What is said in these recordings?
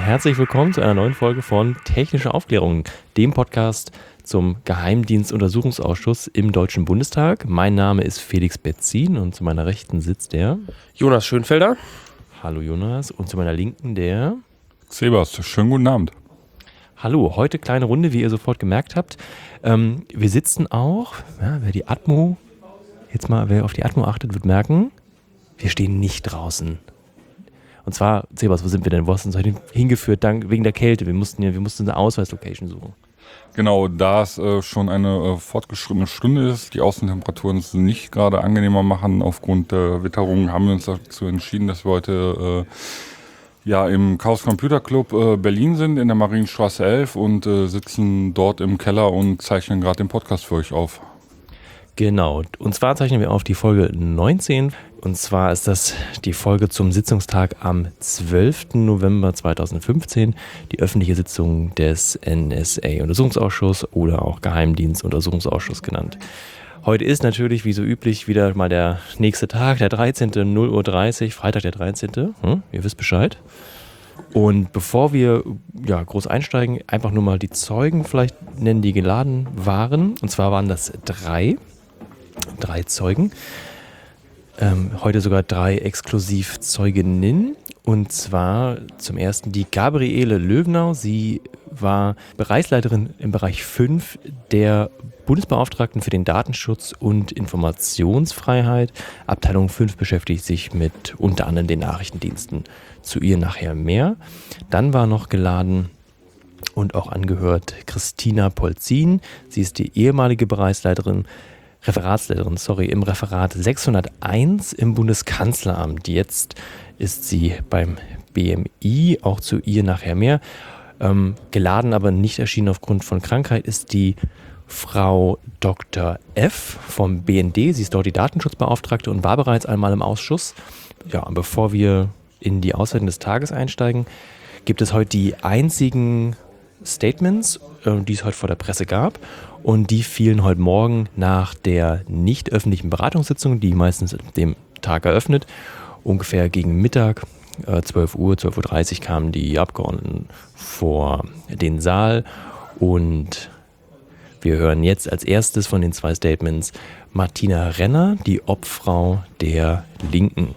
herzlich willkommen zu einer neuen Folge von Technische Aufklärung, dem Podcast zum Geheimdienstuntersuchungsausschuss im Deutschen Bundestag. Mein Name ist Felix Betzin und zu meiner Rechten sitzt der Jonas Schönfelder. Hallo Jonas. Und zu meiner Linken der Sebas. Schönen guten Abend. Hallo, heute kleine Runde, wie ihr sofort gemerkt habt. Wir sitzen auch, ja, wer auf die Atmo achtet, wird merken, wir stehen nicht draußen. Und zwar, Sebas, wo sind wir denn? Wo hast du uns heute hingeführt? Wegen der Kälte. Wir mussten eine Ausweislocation suchen. Genau, da es schon eine fortgeschrittene Stunde ist, die Außentemperaturen es nicht gerade angenehmer machen aufgrund der Witterung, haben wir uns dazu entschieden, dass wir heute im Chaos Computer Club Berlin sind, in der Marienstraße 11 und sitzen dort im Keller und zeichnen gerade den Podcast für euch auf. Genau, und zwar zeichnen wir auf die Folge 19. Und zwar ist das die Folge zum Sitzungstag am 12. November 2015, die öffentliche Sitzung des NSA-Untersuchungsausschusses oder auch Geheimdienstuntersuchungsausschuss genannt. Heute ist natürlich, wie so üblich, wieder mal der nächste Tag, der 13. 0:30 Uhr, Freitag der 13. Ihr wisst Bescheid. Und bevor wir groß einsteigen, einfach nur mal die Zeugen vielleicht nennen, die geladen waren. Und zwar waren das drei Zeugen. Heute sogar 3 Exklusivzeuginnen. Und zwar zum ersten die Gabriele Löwenau. Sie war Bereichsleiterin im Bereich 5 der Bundesbeauftragten für den Datenschutz und Informationsfreiheit. Abteilung 5 beschäftigt sich mit unter anderem den Nachrichtendiensten. Zu ihr nachher mehr. Dann war noch geladen und auch angehört Christina Polzin. Sie ist die ehemalige Referatsleiterin im Referat 601 im Bundeskanzleramt. Jetzt ist sie beim BMI, auch zu ihr nachher mehr. Geladen, aber nicht erschienen aufgrund von Krankheit, ist die Frau Dr. F. vom BND. Sie ist dort die Datenschutzbeauftragte und war bereits einmal im Ausschuss. Ja, und bevor wir in die Auswertung des Tages einsteigen, gibt es heute die einzigen Statements, die es heute vor der Presse gab. Und die fielen heute Morgen nach der nicht öffentlichen Beratungssitzung, die meistens an dem Tag eröffnet. Ungefähr gegen Mittag, 12:30 Uhr, kamen die Abgeordneten vor den Saal. Und wir hören jetzt als erstes von den 2 Statements Martina Renner, die Obfrau der Linken.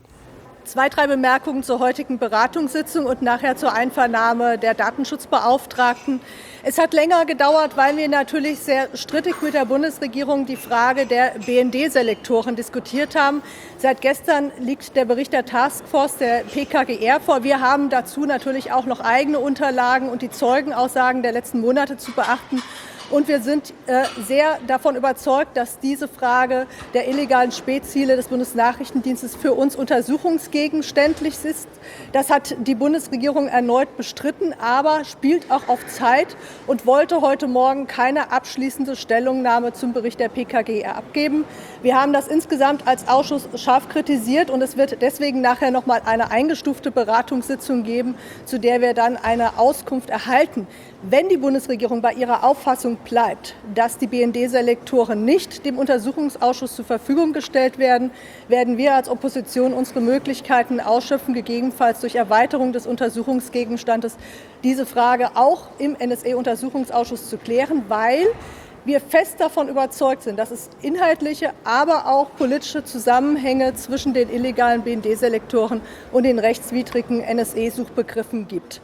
2, 3 Bemerkungen zur heutigen Beratungssitzung und nachher zur Einvernahme der Datenschutzbeauftragten. Es hat länger gedauert, weil wir natürlich sehr strittig mit der Bundesregierung die Frage der BND-Selektoren diskutiert haben. Seit gestern liegt der Bericht der Taskforce der PKGR vor. Wir haben dazu natürlich auch noch eigene Unterlagen und die Zeugenaussagen der letzten Monate zu beachten. Und wir sind sehr davon überzeugt, dass diese Frage der illegalen Spähziele des Bundesnachrichtendienstes für uns untersuchungsgegenständlich ist. Das hat die Bundesregierung erneut bestritten, aber spielt auch auf Zeit und wollte heute Morgen keine abschließende Stellungnahme zum Bericht der PKGR abgeben. Wir haben das insgesamt als Ausschuss scharf kritisiert und es wird deswegen nachher noch mal eine eingestufte Beratungssitzung geben, zu der wir dann eine Auskunft erhalten. Wenn die Bundesregierung bei ihrer Auffassung bleibt, dass die BND-Selektoren nicht dem Untersuchungsausschuss zur Verfügung gestellt werden, werden wir als Opposition unsere Möglichkeiten ausschöpfen, gegebenenfalls durch Erweiterung des Untersuchungsgegenstandes diese Frage auch im NSA-Untersuchungsausschuss zu klären, weil wir fest davon überzeugt sind, dass es inhaltliche, aber auch politische Zusammenhänge zwischen den illegalen BND-Selektoren und den rechtswidrigen NSA-Suchbegriffen gibt.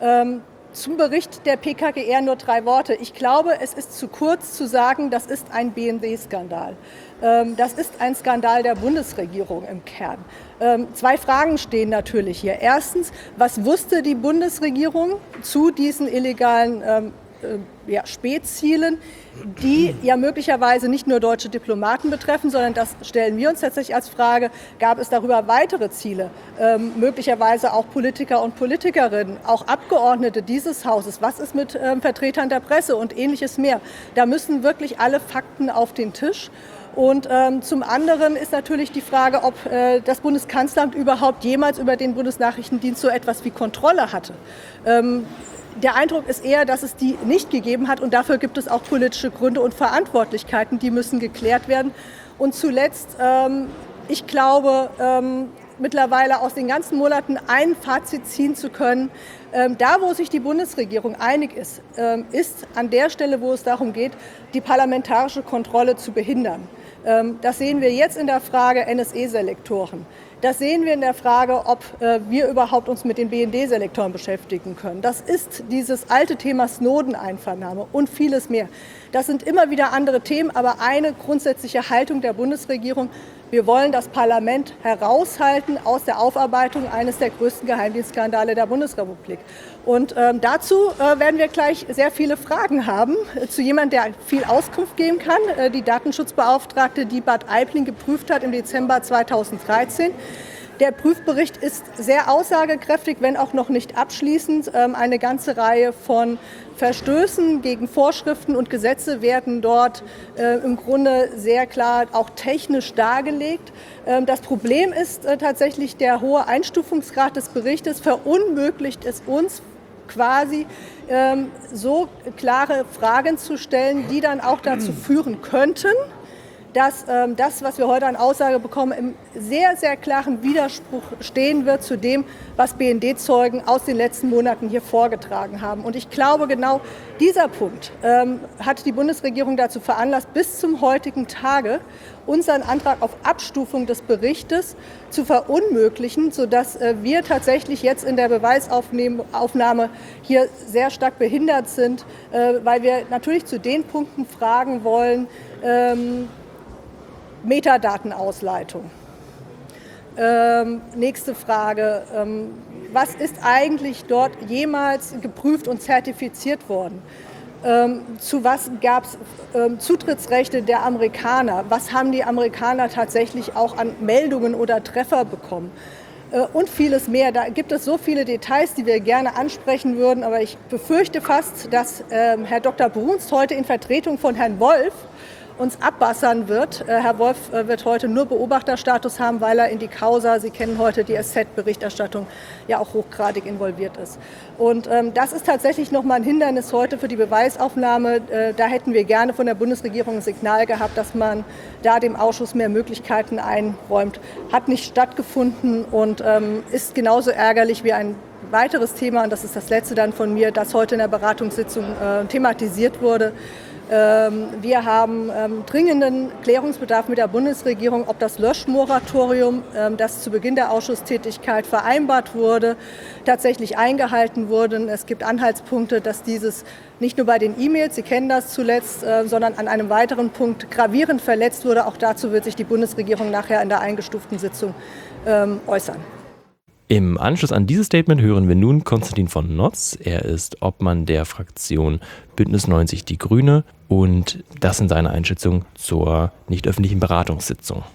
Zum Bericht der PKGR nur 3 Worte. Ich glaube, es ist zu kurz zu sagen, das ist ein BND-Skandal. Das ist ein Skandal der Bundesregierung im Kern. 2 Fragen stehen natürlich hier. Erstens, was wusste die Bundesregierung zu diesen illegalen Spähzielen, die ja möglicherweise nicht nur deutsche Diplomaten betreffen, sondern das stellen wir uns tatsächlich als Frage, gab es darüber weitere Ziele, möglicherweise auch Politiker und Politikerinnen, auch Abgeordnete dieses Hauses, was ist mit Vertretern der Presse und ähnliches mehr. Da müssen wirklich alle Fakten auf den Tisch. Und zum anderen ist natürlich die Frage, ob das Bundeskanzleramt überhaupt jemals über den Bundesnachrichtendienst so etwas wie Kontrolle hatte. Der Eindruck ist eher, dass es die nicht gegeben hat und dafür gibt es auch politische Gründe und Verantwortlichkeiten, die müssen geklärt werden. Und zuletzt, ich glaube, mittlerweile aus den ganzen Monaten ein Fazit ziehen zu können. Da, wo sich die Bundesregierung einig ist, ist an der Stelle, wo es darum geht, die parlamentarische Kontrolle zu behindern. Das sehen wir jetzt in der Frage NSE-Selektoren. Das sehen wir in der Frage, ob wir überhaupt uns mit den BND-Selektoren beschäftigen können. Das ist dieses alte Thema Snowden-Einvernahme und vieles mehr. Das sind immer wieder andere Themen, aber eine grundsätzliche Haltung der Bundesregierung: Wir wollen das Parlament heraushalten aus der Aufarbeitung eines der größten Geheimdienstskandale der Bundesrepublik. Und dazu werden wir gleich sehr viele Fragen haben zu jemandem, der viel Auskunft geben kann. Die Datenschutzbeauftragte, die Bad Aibling geprüft hat im Dezember 2013. Der Prüfbericht ist sehr aussagekräftig, wenn auch noch nicht abschließend. Eine ganze Reihe von Verstößen gegen Vorschriften und Gesetze werden dort im Grunde sehr klar auch technisch dargelegt. Das Problem ist tatsächlich der hohe Einstufungsgrad des Berichtes verunmöglicht es uns quasi so klare Fragen zu stellen, die dann auch dazu führen könnten, dass das, was wir heute an Aussage bekommen, im sehr, sehr klaren Widerspruch stehen wird zu dem, was BND-Zeugen aus den letzten Monaten hier vorgetragen haben. Und ich glaube, genau dieser Punkt hat die Bundesregierung dazu veranlasst, bis zum heutigen Tage unseren Antrag auf Abstufung des Berichtes zu verunmöglichen, sodass wir tatsächlich jetzt in der Beweisaufnahme hier sehr stark behindert sind, weil wir natürlich zu den Punkten fragen wollen, Metadatenausleitung. Nächste Frage. Was ist eigentlich dort jemals geprüft und zertifiziert worden? Zu was gab es Zutrittsrechte der Amerikaner? Was haben die Amerikaner tatsächlich auch an Meldungen oder Treffer bekommen? Und vieles mehr. Da gibt es so viele Details, die wir gerne ansprechen würden. Aber ich befürchte fast, dass Herr Dr. Brunst heute in Vertretung von Herrn Wolf uns abwassern wird. Herr Wolf wird heute nur Beobachterstatus haben, weil er in die Causa, Sie kennen heute die SZ-Berichterstattung, ja auch hochgradig involviert ist. Und das ist tatsächlich nochmal ein Hindernis heute für die Beweisaufnahme. Da hätten wir gerne von der Bundesregierung ein Signal gehabt, dass man da dem Ausschuss mehr Möglichkeiten einräumt. Hat nicht stattgefunden und ist genauso ärgerlich wie ein weiteres Thema, und das ist das letzte dann von mir, das heute in der Beratungssitzung thematisiert wurde. Wir haben dringenden Klärungsbedarf mit der Bundesregierung, ob das Löschmoratorium, das zu Beginn der Ausschusstätigkeit vereinbart wurde, tatsächlich eingehalten wurde. Es gibt Anhaltspunkte, dass dieses nicht nur bei den E-Mails, Sie kennen das zuletzt, sondern an einem weiteren Punkt gravierend verletzt wurde. Auch dazu wird sich die Bundesregierung nachher in der eingestuften Sitzung äußern. Im Anschluss an dieses Statement hören wir nun Konstantin von Notz. Er ist Obmann der Fraktion Bündnis 90 Die Grüne und das in seiner Einschätzung zur nicht öffentlichen Beratungssitzung.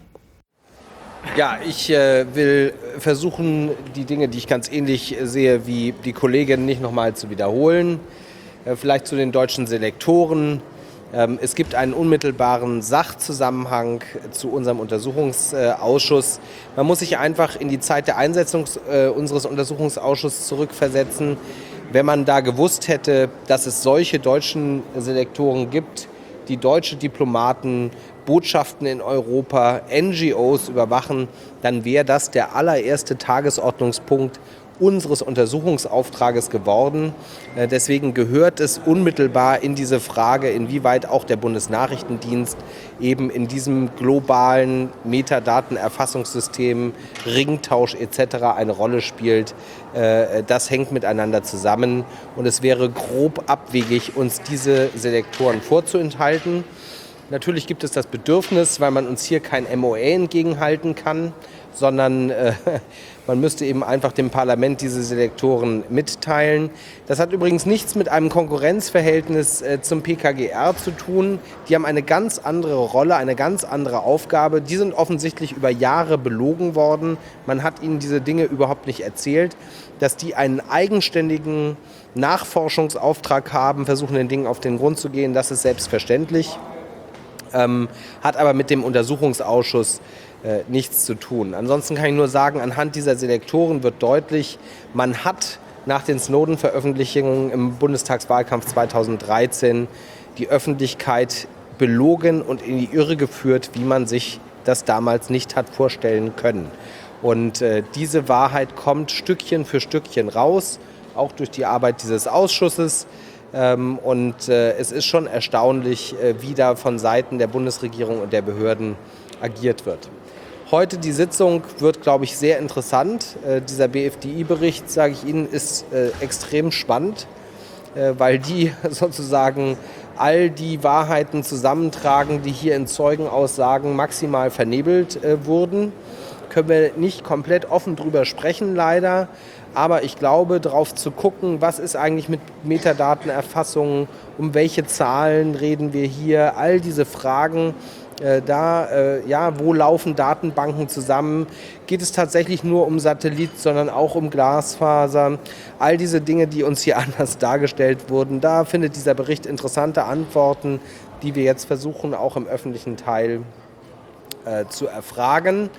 Ja, ich will versuchen, die Dinge, die ich ganz ähnlich sehe wie die Kollegin, nicht nochmal zu wiederholen. Vielleicht zu den deutschen Selektoren. Es gibt einen unmittelbaren Sachzusammenhang zu unserem Untersuchungsausschuss. Man muss sich einfach in die Zeit der Einsetzung unseres Untersuchungsausschusses zurückversetzen. Wenn man da gewusst hätte, dass es solche deutschen Selektoren gibt, die deutsche Diplomaten, Botschaften in Europa, NGOs überwachen, dann wäre das der allererste Tagesordnungspunkt unseres Untersuchungsauftrages geworden. Deswegen gehört es unmittelbar in diese Frage, inwieweit auch der Bundesnachrichtendienst eben in diesem globalen Metadatenerfassungssystem, Ringtausch etc. eine Rolle spielt. Das hängt miteinander zusammen und es wäre grob abwegig, uns diese Selektoren vorzuenthalten. Natürlich gibt es das Bedürfnis, weil man uns hier kein MOA entgegenhalten kann, sondern man müsste eben einfach dem Parlament diese Selektoren mitteilen. Das hat übrigens nichts mit einem Konkurrenzverhältnis zum PKGR zu tun. Die haben eine ganz andere Rolle, eine ganz andere Aufgabe. Die sind offensichtlich über Jahre belogen worden. Man hat ihnen diese Dinge überhaupt nicht erzählt. Dass die einen eigenständigen Nachforschungsauftrag haben, versuchen den Dingen auf den Grund zu gehen, das ist selbstverständlich. Hat aber mit dem Untersuchungsausschuss nichts zu tun. Ansonsten kann ich nur sagen, anhand dieser Selektoren wird deutlich, man hat nach den Snowden-Veröffentlichungen im Bundestagswahlkampf 2013 die Öffentlichkeit belogen und in die Irre geführt, wie man sich das damals nicht hat vorstellen können. Und diese Wahrheit kommt Stückchen für Stückchen raus, auch durch die Arbeit dieses Ausschusses. Es ist schon erstaunlich, wie da von Seiten der Bundesregierung und der Behörden agiert wird. Heute die Sitzung wird, glaube ich, sehr interessant. Dieser BFDI-Bericht, sage ich Ihnen, ist extrem spannend, weil die sozusagen all die Wahrheiten zusammentragen, die hier in Zeugenaussagen maximal vernebelt wurden. Können wir nicht komplett offen drüber sprechen, leider. Aber ich glaube, darauf zu gucken, was ist eigentlich mit Metadatenerfassungen, um welche Zahlen reden wir hier, all diese Fragen, wo laufen Datenbanken zusammen, geht es tatsächlich nur um Satellit, sondern auch um Glasfaser, all diese Dinge, die uns hier anders dargestellt wurden, da findet dieser Bericht interessante Antworten, die wir jetzt versuchen, auch im öffentlichen Teil zu erfragen.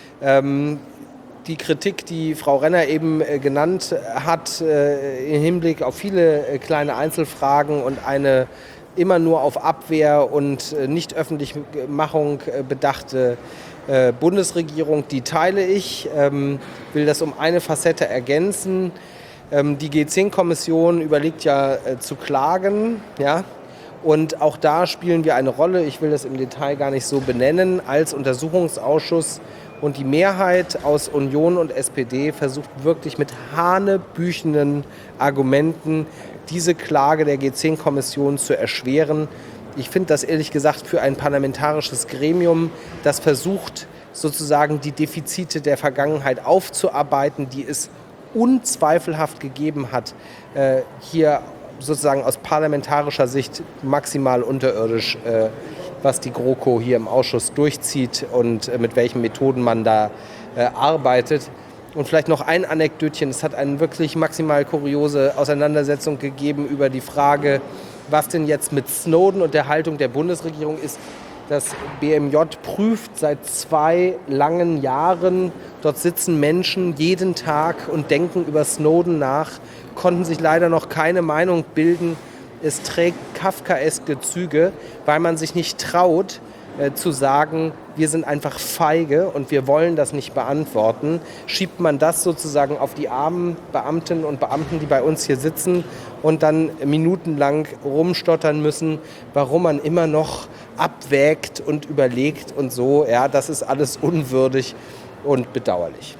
Die Kritik, die Frau Renner eben genannt hat, im Hinblick auf viele kleine Einzelfragen und eine immer nur auf Abwehr und Nicht-Öffentlichmachung bedachte Bundesregierung, die teile ich, will das um eine Facette ergänzen. Die G10-Kommission überlegt ja zu klagen, ja. Und auch da spielen wir eine Rolle, ich will das im Detail gar nicht so benennen, als Untersuchungsausschuss. Und die Mehrheit aus Union und SPD versucht wirklich mit hanebüchenden Argumenten diese Klage der G10-Kommission zu erschweren. Ich finde das ehrlich gesagt für ein parlamentarisches Gremium, das versucht sozusagen die Defizite der Vergangenheit aufzuarbeiten, die es unzweifelhaft gegeben hat, hier sozusagen aus parlamentarischer Sicht maximal unterirdisch, was die GroKo hier im Ausschuss durchzieht und mit welchen Methoden man da arbeitet. Und vielleicht noch ein Anekdötchen, es hat eine wirklich maximal kuriose Auseinandersetzung gegeben über die Frage, was denn jetzt mit Snowden und der Haltung der Bundesregierung ist. Das BMJ prüft seit 2 langen Jahren, dort sitzen Menschen jeden Tag und denken über Snowden nach, konnten sich leider noch keine Meinung bilden. Es trägt kafkaeske Züge, weil man sich nicht traut zu sagen, wir sind einfach feige und wir wollen das nicht beantworten. Schiebt man das sozusagen auf die armen Beamtinnen und Beamten, die bei uns hier sitzen und dann minutenlang rumstottern müssen, warum man immer noch abwägt und überlegt und so. Ja, das ist alles unwürdig und bedauerlich.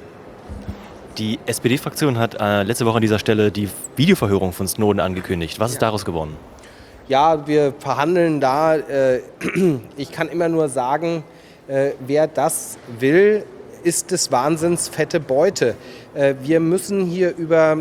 Die SPD-Fraktion hat letzte Woche an dieser Stelle die Videoverhörung von Snowden angekündigt. Was ist daraus geworden? Ja, wir verhandeln da. Ich kann immer nur sagen, wer das will, ist des Wahnsinns fette Beute. Wir müssen hier über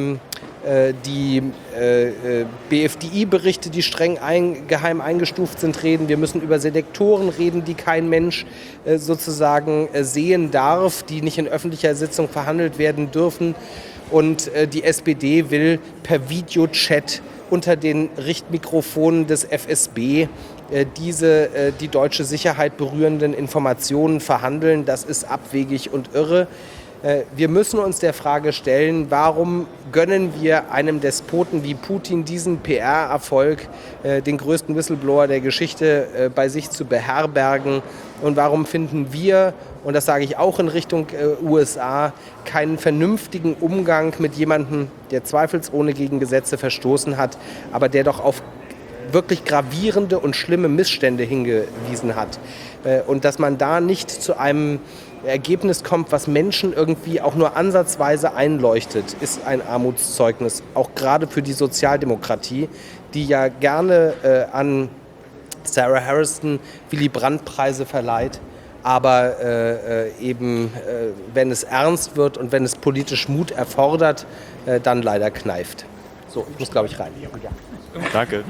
die BFDI-Berichte, die streng geheim eingestuft sind, reden. Wir müssen über Selektoren reden, die kein Mensch sozusagen sehen darf, die nicht in öffentlicher Sitzung verhandelt werden dürfen. Und die SPD will per Videochat unter den Richtmikrofonen des FSB die deutsche Sicherheit berührenden Informationen verhandeln. Das ist abwegig und irre. Wir müssen uns der Frage stellen, warum gönnen wir einem Despoten wie Putin diesen PR-Erfolg, den größten Whistleblower der Geschichte bei sich zu beherbergen? Und warum finden wir, und das sage ich auch in Richtung USA, keinen vernünftigen Umgang mit jemandem, der zweifelsohne gegen Gesetze verstoßen hat, aber der doch auf wirklich gravierende und schlimme Missstände hingewiesen hat. Und dass man da nicht zu einem Ergebnis kommt, was Menschen irgendwie auch nur ansatzweise einleuchtet, ist ein Armutszeugnis, auch gerade für die Sozialdemokratie, die ja gerne an Sarah Harrison Willy-Brandt-Preise verleiht, aber wenn es ernst wird und wenn es politisch Mut erfordert, dann leider kneift. So, ich muss, glaube ich, rein. Ja. Danke.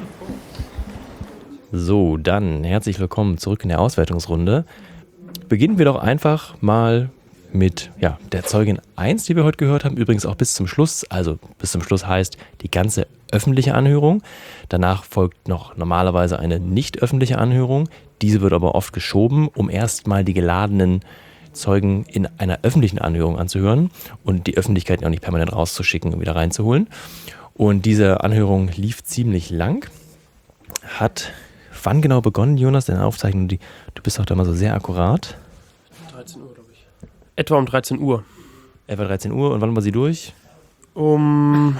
So, dann herzlich willkommen zurück in der Auswertungsrunde. Beginnen wir doch einfach mal mit der Zeugin 1, die wir heute gehört haben, übrigens auch bis zum Schluss. Also bis zum Schluss heißt die ganze öffentliche Anhörung. Danach folgt noch normalerweise eine nicht öffentliche Anhörung. Diese wird aber oft geschoben, um erstmal die geladenen Zeugen in einer öffentlichen Anhörung anzuhören und die Öffentlichkeit auch nicht permanent rauszuschicken und wieder reinzuholen. Und diese Anhörung lief ziemlich lang. Hat wann genau begonnen, Jonas, deine Aufzeichnung? Du bist doch da mal so sehr akkurat. 13 Uhr, glaube ich. Etwa um 13 Uhr. Etwa 13 Uhr. Und wann war sie durch? Um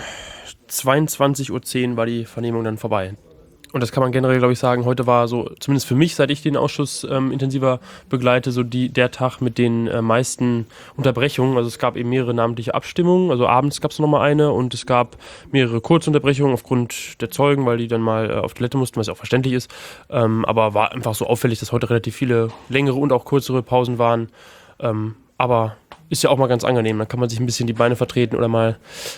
22:10 Uhr war die Vernehmung dann vorbei. Und das kann man generell, glaube ich, sagen, heute war so, zumindest für mich, seit ich den Ausschuss intensiver begleite, so der Tag mit den meisten Unterbrechungen. Also es gab eben mehrere namentliche Abstimmungen, also abends gab es nochmal eine und es gab mehrere Kurzunterbrechungen aufgrund der Zeugen, weil die dann mal auf Toilette mussten, was ja auch verständlich ist. Aber war einfach so auffällig, dass heute relativ viele längere und auch kürzere Pausen waren. Aber ist ja auch mal ganz angenehm, dann kann man sich ein bisschen die Beine vertreten oder mal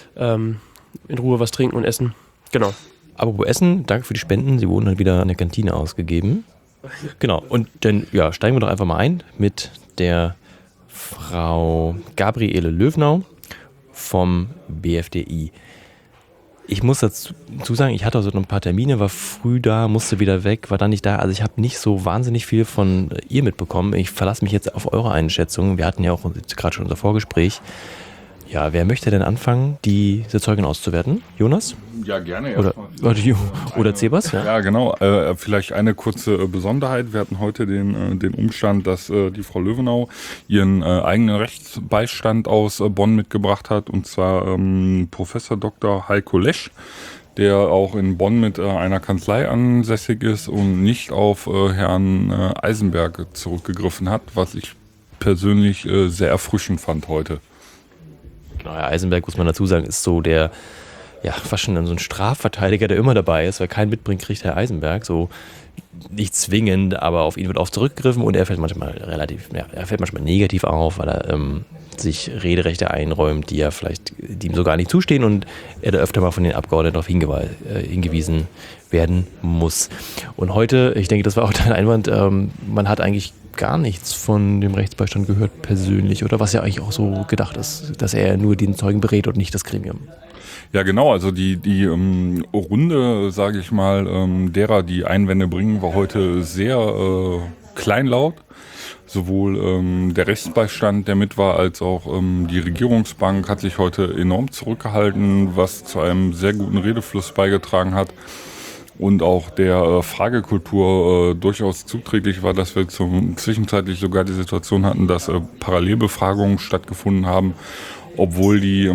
in Ruhe was trinken und essen. Genau. Apropos Essen, danke für die Spenden. Sie wurden halt wieder in der Kantine ausgegeben. Genau, und dann steigen wir doch einfach mal ein mit der Frau Gabriele Löwnau vom BFDI. Ich muss dazu sagen, ich hatte so ein paar Termine, war früh da, musste wieder weg, war dann nicht da. Also ich habe nicht so wahnsinnig viel von ihr mitbekommen. Ich verlasse mich jetzt auf eure Einschätzung. Wir hatten ja auch gerade schon unser Vorgespräch. Ja, wer möchte denn anfangen, diese Zeugin auszuwerten? Jonas? Ja, gerne. Oder Zebas? Ja, genau. Vielleicht eine kurze Besonderheit. Wir hatten heute den Umstand, dass die Frau Löwnau ihren eigenen Rechtsbeistand aus Bonn mitgebracht hat, und zwar Professor Dr. Heiko Lesch, der auch in Bonn mit einer Kanzlei ansässig ist und nicht auf Herrn Eisenberg zurückgegriffen hat, was ich persönlich sehr erfrischend fand heute. Genau, Herr Eisenberg, muss man dazu sagen, ist so der, fast schon so ein Strafverteidiger, der immer dabei ist. Wer keinen mitbringt, kriegt Herr Eisenberg. So nicht zwingend, aber auf ihn wird oft zurückgegriffen und er fällt manchmal negativ auf, weil er sich Rederechte einräumt, die ihm so gar nicht zustehen und er da öfter mal von den Abgeordneten darauf hingewiesen werden muss. Und heute, ich denke, das war auch dein Einwand, man hat eigentlich gar nichts von dem Rechtsbeistand gehört persönlich, oder was ja eigentlich auch so gedacht ist, dass er nur den Zeugen berät und nicht das Gremium. Ja, genau, also die Runde, sage ich mal, derer, die Einwände bringen, war heute sehr kleinlaut. Sowohl der Rechtsbeistand, der mit war, als auch die Regierungsbank hat sich heute enorm zurückgehalten, was zu einem sehr guten Redefluss beigetragen hat. Und auch der Fragekultur durchaus zuträglich war, dass wir zwischenzeitlich sogar die Situation hatten, dass Parallelbefragungen stattgefunden haben, obwohl die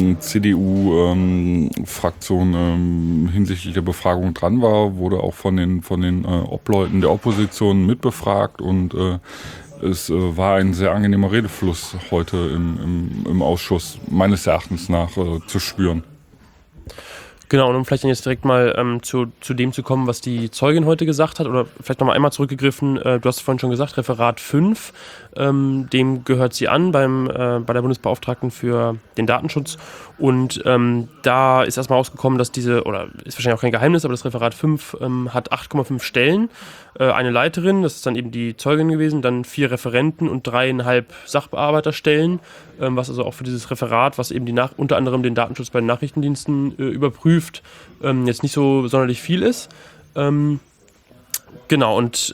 CDU-Fraktion hinsichtlich der Befragung dran war, wurde auch von den Obleuten der Opposition mitbefragt und es war ein sehr angenehmer Redefluss heute im Ausschuss, meines Erachtens nach, zu spüren. Genau, und um vielleicht dann jetzt direkt mal zu dem zu kommen, was die Zeugin heute gesagt hat, oder vielleicht nochmal einmal zurückgegriffen, du hast vorhin schon gesagt, Referat 5, dem gehört sie an bei der Bundesbeauftragten für den Datenschutz, und da ist erstmal rausgekommen, dass ist wahrscheinlich auch kein Geheimnis, aber das Referat 5 hat 8,5 Stellen, eine Leiterin, das ist dann eben die Zeugin gewesen, dann 4 Referenten und 3,5 Sachbearbeiterstellen, was also auch für dieses Referat, was eben unter anderem den Datenschutz bei den Nachrichtendiensten überprüft, jetzt nicht so sonderlich viel ist. Genau, und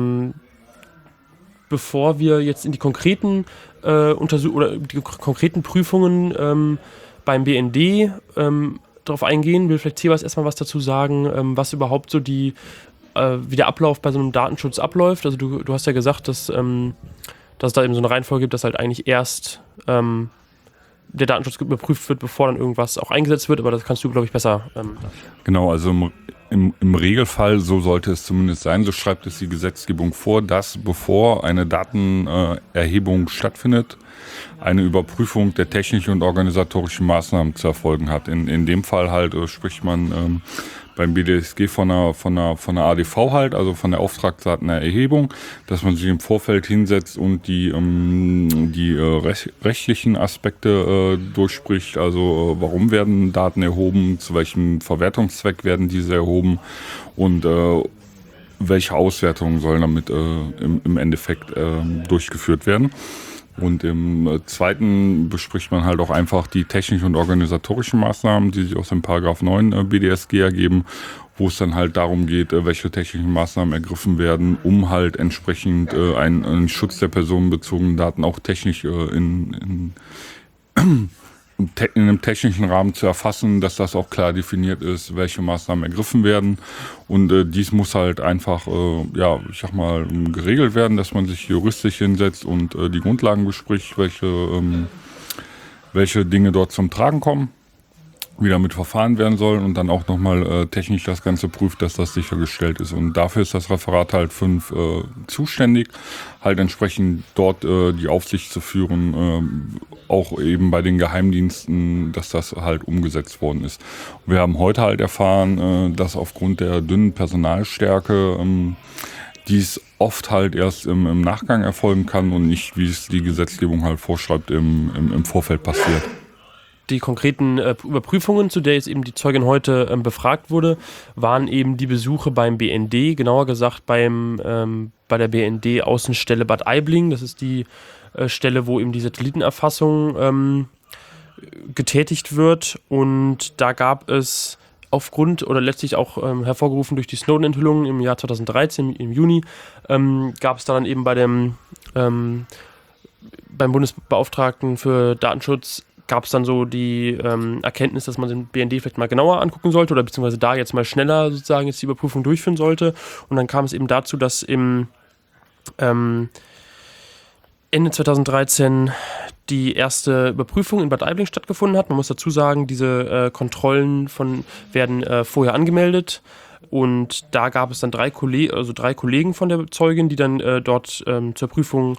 bevor wir jetzt in die konkreten die konkreten Prüfungen beim BND darauf eingehen, will vielleicht Zebas erstmal was dazu sagen, was überhaupt so wie der Ablauf bei so einem Datenschutz abläuft. Also du hast ja gesagt, dass es da eben so eine Reihenfolge gibt, dass halt eigentlich erst der Datenschutz überprüft wird, bevor dann irgendwas auch eingesetzt wird, aber das kannst du, glaube ich, besser. Genau, also im Regelfall, so sollte es zumindest sein, so schreibt es die Gesetzgebung vor, dass bevor eine Datenerhebung stattfindet, eine Überprüfung der technischen und organisatorischen Maßnahmen zu erfolgen hat. In dem Fall halt spricht man beim BDSG von einer ADV halt, also von der Auftragsdatenerhebung, dass man sich im Vorfeld hinsetzt und die rechtlichen Aspekte durchspricht, also warum werden Daten erhoben, zu welchem Verwertungszweck werden diese erhoben und welche Auswertungen sollen damit im Endeffekt durchgeführt werden. Und im zweiten bespricht man halt auch einfach die technischen und organisatorischen Maßnahmen, die sich aus dem Paragraph 9 BDSG ergeben, wo es dann halt darum geht, welche technischen Maßnahmen ergriffen werden, um halt entsprechend einen Schutz der personenbezogenen Daten auch technisch in einem technischen Rahmen zu erfassen, dass das auch klar definiert ist, welche Maßnahmen ergriffen werden. Und dies muss halt einfach, ich sag mal, geregelt werden, dass man sich juristisch hinsetzt und die Grundlagen bespricht, welche Dinge dort zum Tragen kommen, wie damit verfahren werden soll und dann auch nochmal technisch das Ganze prüft, dass das sichergestellt ist. Und dafür ist das Referat halt 5 zuständig, halt entsprechend dort die Aufsicht zu führen, auch eben bei den Geheimdiensten, dass das halt umgesetzt worden ist. Wir haben heute halt erfahren, dass aufgrund der dünnen Personalstärke dies oft halt erst im Nachgang erfolgen kann und nicht, wie es die Gesetzgebung halt vorschreibt, im Vorfeld passiert. Die konkreten Überprüfungen, zu der jetzt eben die Zeugin heute befragt wurde, waren eben die Besuche beim BND, genauer gesagt bei der BND-Außenstelle Bad Aibling. Das ist die Stelle, wo eben die Satellitenerfassung getätigt wird. Und da gab es aufgrund oder letztlich auch hervorgerufen durch die Snowden-Enthüllungen im Jahr 2013, im Juni, gab es dann eben beim Bundesbeauftragten für Datenschutz gab es dann so die Erkenntnis, dass man den BND vielleicht mal genauer angucken sollte oder beziehungsweise da jetzt mal schneller sozusagen jetzt die Überprüfung durchführen sollte. Und dann kam es eben dazu, dass im Ende 2013 die erste Überprüfung in Bad Aibling stattgefunden hat. Man muss dazu sagen, diese Kontrollen werden vorher angemeldet. Und da gab es dann drei Kollegen von der Zeugin, die dann dort zur Prüfung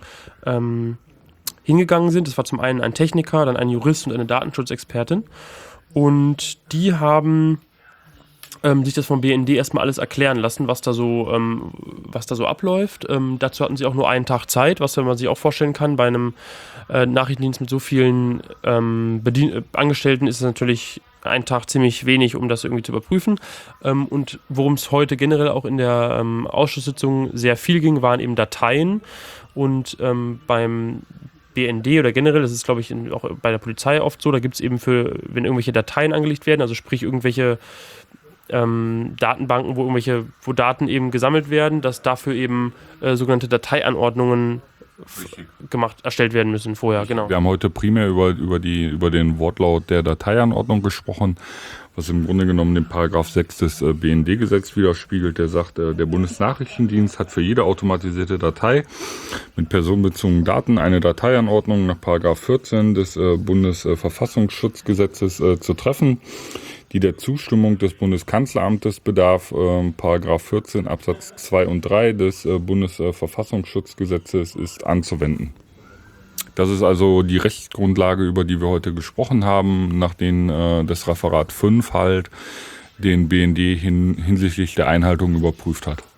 hingegangen sind. Das war zum einen ein Techniker, dann ein Jurist und eine Datenschutzexpertin. Und die haben sich das vom BND erstmal alles erklären lassen, was da so abläuft. Dazu hatten sie auch nur einen Tag Zeit, was man sich auch vorstellen kann. Bei einem Nachrichtendienst mit so vielen Angestellten ist es natürlich ein Tag ziemlich wenig, um das irgendwie zu überprüfen. Und worum es heute generell auch in der Ausschusssitzung sehr viel ging, waren eben Dateien. Und beim BND oder generell, das ist glaube ich auch bei der Polizei oft so, da gibt es eben wenn irgendwelche Dateien angelegt werden, also sprich irgendwelche Datenbanken, wo Daten eben gesammelt werden, dass dafür eben sogenannte Dateianordnungen erstellt werden müssen vorher, genau. Wir haben heute primär über den Wortlaut der Dateianordnung gesprochen, was im Grunde genommen den Paragraph 6 des BND-Gesetzes widerspiegelt. Der sagt, der Bundesnachrichtendienst hat für jede automatisierte Datei mit personenbezogenen Daten eine Dateianordnung nach Paragraph 14 des Bundesverfassungsschutzgesetzes zu treffen, die der Zustimmung des Bundeskanzleramtes bedarf. Paragraph 14 Absatz 2 und 3 des Bundesverfassungsschutzgesetzes ist anzuwenden. Das ist also die Rechtsgrundlage, über die wir heute gesprochen haben, nachdem das Referat 5 halt den BND hinsichtlich der Einhaltung überprüft hat.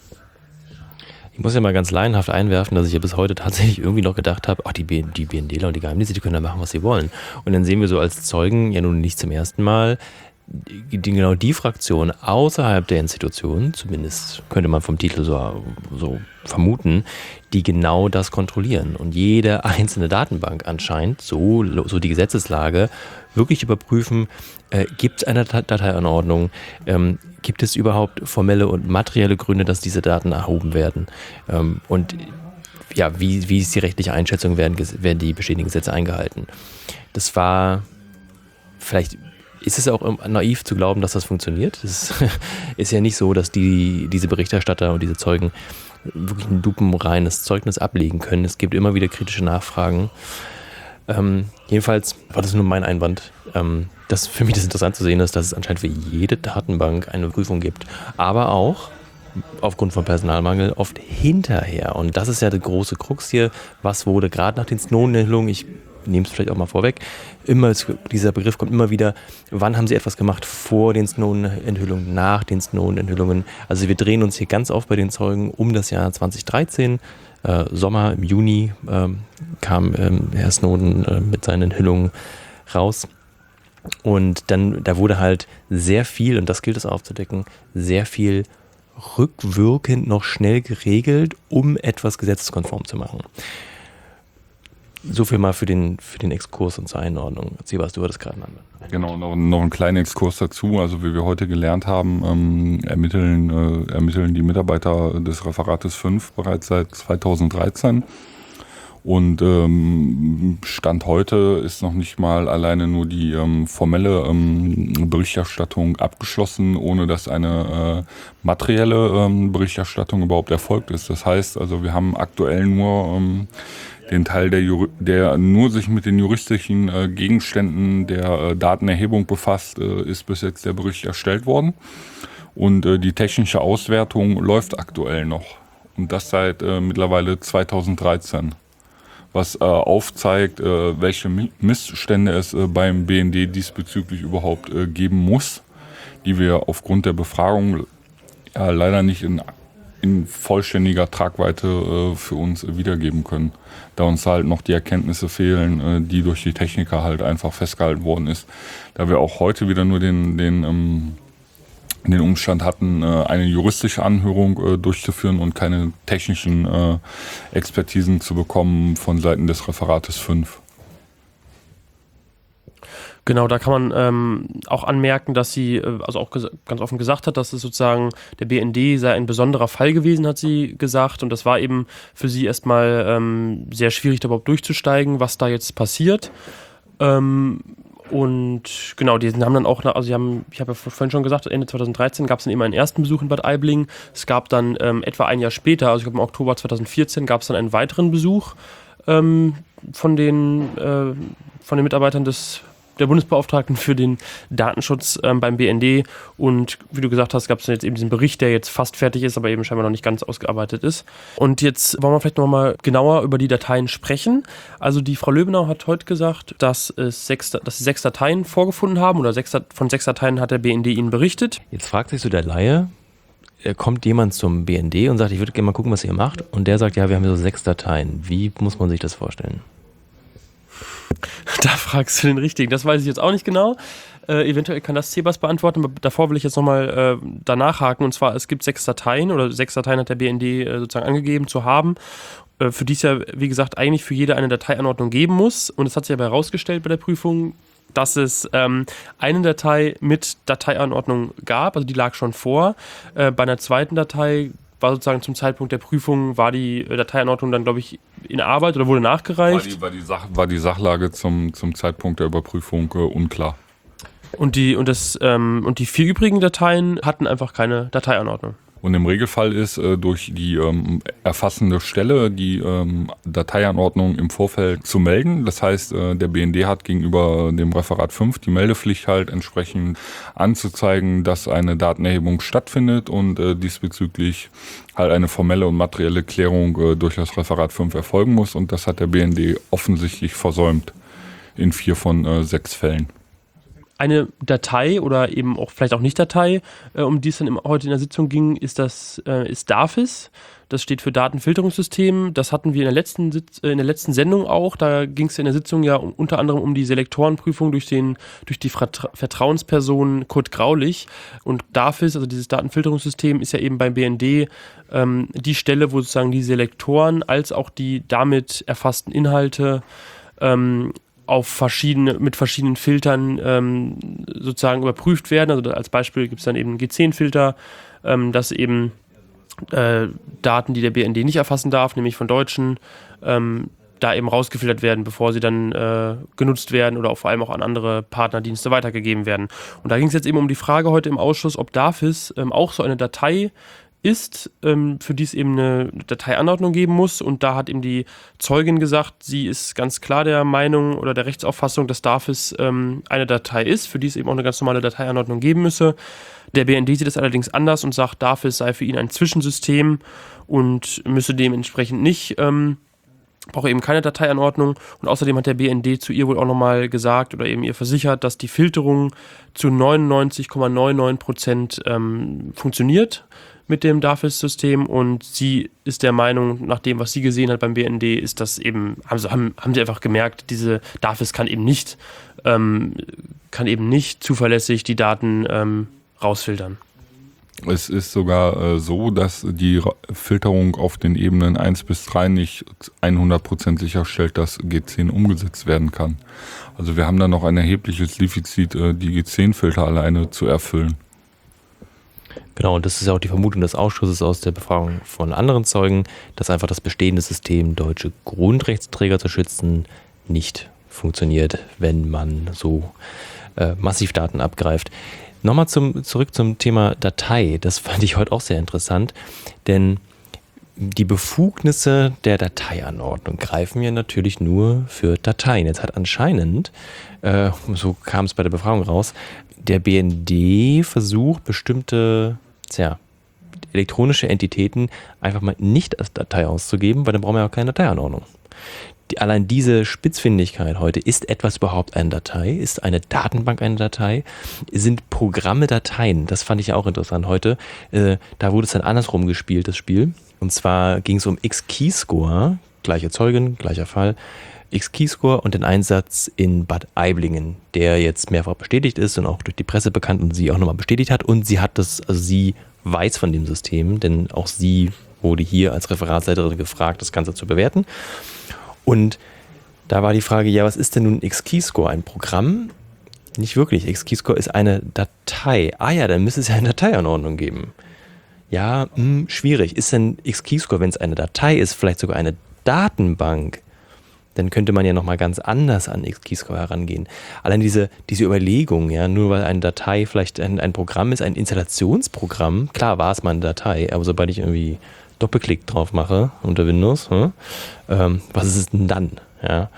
Ich muss ja mal ganz laienhaft einwerfen, dass ich ja bis heute tatsächlich irgendwie noch gedacht habe, die BNDler und die Geheimdienste, die können da machen, was sie wollen. Und dann sehen wir so als Zeugen ja nun nicht zum ersten Mal genau die Fraktion außerhalb der Institution, zumindest könnte man vom Titel so vermuten, die genau das kontrollieren. Und jede einzelne Datenbank anscheinend, so die Gesetzeslage, wirklich überprüfen, gibt es eine Dateianordnung, gibt es überhaupt formelle und materielle Gründe, dass diese Daten erhoben werden? Und ja, wie ist die rechtliche Einschätzung, werden die bestehenden Gesetze eingehalten? Das war vielleicht. Ist es auch naiv zu glauben, dass das funktioniert? Es ist ja nicht so, dass diese Berichterstatter und diese Zeugen wirklich ein lupenreines Zeugnis ablegen können. Es gibt immer wieder kritische Nachfragen. Jedenfalls war das nur mein Einwand, dass für mich das interessant zu sehen ist, dass es anscheinend für jede Datenbank eine Prüfung gibt. Aber auch aufgrund von Personalmangel oft hinterher. Und das ist ja der große Krux hier. Was wurde gerade nach den Snowden-Enthüllungen, ich nehme es vielleicht auch mal vorweg, dieser Begriff kommt immer wieder, wann haben sie etwas gemacht vor den Snowden-Enthüllungen, nach den Snowden-Enthüllungen. Also wir drehen uns hier ganz oft bei den Zeugen um das Jahr 2013. Sommer, im Juni kam Herr Snowden mit seinen Enthüllungen raus. Und dann, da wurde halt sehr viel, und das gilt es aufzudecken, sehr viel rückwirkend noch schnell geregelt, um etwas gesetzeskonform zu machen. So viel mal für den Exkurs und zur Einordnung. Siebas, du hattest gerade einen. Genau, noch einen kleinen Exkurs dazu. Also wie wir heute gelernt haben, ermitteln die Mitarbeiter des Referates 5 bereits seit 2013. Und Stand heute ist noch nicht mal alleine nur die formelle Berichterstattung abgeschlossen, ohne dass eine materielle Berichterstattung überhaupt erfolgt ist. Das heißt, also wir haben aktuell nur den Teil, der nur sich mit den juristischen Gegenständen der Datenerhebung befasst, ist bis jetzt der Bericht erstellt worden. Und die technische Auswertung läuft aktuell noch. Und das seit mittlerweile 2013. Was aufzeigt, welche Missstände es beim BND diesbezüglich überhaupt geben muss, die wir aufgrund der Befragung leider nicht in vollständiger Tragweite für uns wiedergeben können, da uns halt noch die Erkenntnisse fehlen, die durch die Techniker halt einfach festgehalten worden ist. Da wir auch heute wieder nur den Umstand hatten, eine juristische Anhörung durchzuführen und keine technischen Expertisen zu bekommen von Seiten des Referates 5. Genau, da kann man auch anmerken, dass sie also auch ganz offen gesagt hat, dass es sozusagen der BND sei ein besonderer Fall gewesen, hat sie gesagt. Und das war eben für sie erstmal sehr schwierig, da überhaupt durchzusteigen, was da jetzt passiert. Und genau, die haben dann auch, also ich habe ja vorhin schon gesagt, Ende 2013 gab es dann eben einen ersten Besuch in Bad Aibling. Es gab dann etwa ein Jahr später, also ich glaube im Oktober 2014, gab es dann einen weiteren Besuch von den Mitarbeitern der Bundesbeauftragten für den Datenschutz beim BND. Und wie du gesagt hast, gab es dann jetzt eben diesen Bericht, der jetzt fast fertig ist, aber eben scheinbar noch nicht ganz ausgearbeitet ist. Und jetzt wollen wir vielleicht noch mal genauer über die Dateien sprechen. Also die Frau Löbenau hat heute gesagt, dass sie 6 Dateien vorgefunden haben oder von 6 Dateien hat der BND ihnen berichtet. Jetzt fragt sich so der Laie, kommt jemand zum BND und sagt, ich würde gerne mal gucken, was ihr macht. Und der sagt, ja, wir haben hier so 6 Dateien. Wie muss man sich das vorstellen? Da fragst du den Richtigen. Das weiß ich jetzt auch nicht genau. Eventuell kann das Sebas beantworten, aber davor will ich jetzt nochmal danach haken. Und zwar, es gibt 6 Dateien oder 6 Dateien hat der BND sozusagen angegeben zu haben, für die es ja, wie gesagt, eigentlich für jede eine Dateianordnung geben muss. Und es hat sich aber herausgestellt bei der Prüfung, dass es eine Datei mit Dateianordnung gab, also die lag schon vor. Bei einer zweiten Datei war sozusagen zum Zeitpunkt der Prüfung, war die Dateianordnung dann, glaube ich, in Arbeit oder wurde nachgereicht. War die Sachlage zum Zeitpunkt der Überprüfung unklar. Und die 4 übrigen Dateien hatten einfach keine Dateianordnung. Und im Regelfall ist durch die erfassende Stelle die Dateianordnung im Vorfeld zu melden. Das heißt, der BND hat gegenüber dem Referat 5 die Meldepflicht halt entsprechend anzuzeigen, dass eine Datenerhebung stattfindet und diesbezüglich halt eine formelle und materielle Klärung durch das Referat 5 erfolgen muss. Und das hat der BND offensichtlich versäumt in 4 von 6 Fällen. Eine Datei oder eben auch vielleicht auch nicht Datei, um die es dann heute in der Sitzung ging, ist DAFIS. Das steht für Datenfilterungssystem. Das hatten wir in der letzten Sendung auch. Da ging es in der Sitzung ja unter anderem um die Selektorenprüfung durch die Vertrauensperson Kurt Graulich. Und DAFIS, also dieses Datenfilterungssystem, ist ja eben beim BND die Stelle, wo sozusagen die Selektoren als auch die damit erfassten Inhalte mit verschiedenen Filtern sozusagen überprüft werden. Also als Beispiel gibt es dann eben einen G10-Filter, dass eben Daten, die der BND nicht erfassen darf, nämlich von Deutschen, da eben rausgefiltert werden, bevor sie dann genutzt werden oder auch vor allem auch an andere Partnerdienste weitergegeben werden. Und da ging es jetzt eben um die Frage heute im Ausschuss, ob DAFIS auch so eine Datei ist, für die es eben eine Dateianordnung geben muss. Und da hat eben die Zeugin gesagt, sie ist ganz klar der Meinung oder der Rechtsauffassung, dass DAFIS eine Datei ist, für die es eben auch eine ganz normale Dateianordnung geben müsse. Der BND sieht es allerdings anders und sagt, DAFIS sei für ihn ein Zwischensystem und müsse dementsprechend nicht, brauche eben keine Dateianordnung. Und außerdem hat der BND zu ihr wohl auch nochmal gesagt oder eben ihr versichert, dass die Filterung zu 99,99% funktioniert mit dem DAFIS-System, und sie ist der Meinung, nach dem, was sie gesehen hat beim BND, ist das eben, haben sie einfach gemerkt, diese DAFIS kann eben nicht zuverlässig die Daten rausfiltern. Es ist sogar so, dass die Filterung auf den Ebenen 1 bis 3 nicht 100% sicherstellt, dass G10 umgesetzt werden kann. Also wir haben da noch ein erhebliches Defizit, die G10-Filter alleine zu erfüllen. Genau, und das ist ja auch die Vermutung des Ausschusses aus der Befragung von anderen Zeugen, dass einfach das bestehende System, deutsche Grundrechtsträger zu schützen, nicht funktioniert, wenn man so massiv Daten abgreift. Nochmal zurück zum Thema Datei. Das fand ich heute auch sehr interessant, denn die Befugnisse der Dateianordnung greifen ja natürlich nur für Dateien. Jetzt hat anscheinend, so kam es bei der Befragung raus, der BND versucht, bestimmte elektronische Entitäten einfach mal nicht als Datei auszugeben, weil dann brauchen wir ja auch keine Dateianordnung. Allein diese Spitzfindigkeit heute, ist etwas überhaupt eine Datei? Ist eine Datenbank eine Datei? Sind Programme Dateien? Das fand ich auch interessant heute. Da wurde es dann andersrum gespielt, das Spiel. Und zwar ging es um X-Keyscore, gleiche Zeugin, gleicher Fall. X-Keyscore und den Einsatz in Bad Aiblingen, der jetzt mehrfach bestätigt ist und auch durch die Presse bekannt und sie auch nochmal bestätigt hat. Und sie hat das, also sie weiß von dem System, denn auch sie wurde hier als Referatsleiterin gefragt, das Ganze zu bewerten. Und da war die Frage, ja, was ist denn nun X-Keyscore? Ein Programm? Nicht wirklich. X-Keyscore ist eine Datei. Ah ja, dann müsste es ja eine Dateianordnung geben. Ja, schwierig. Ist denn X-Keyscore, wenn es eine Datei ist, vielleicht sogar eine Datenbank? Dann könnte man ja nochmal ganz anders an X-Keyscore herangehen. Allein diese Überlegung, ja, nur weil eine Datei vielleicht ein Programm ist, ein Installationsprogramm, klar war es mal eine Datei, aber sobald ich irgendwie Doppelklick drauf mache unter Windows, was ist es denn dann? Ja?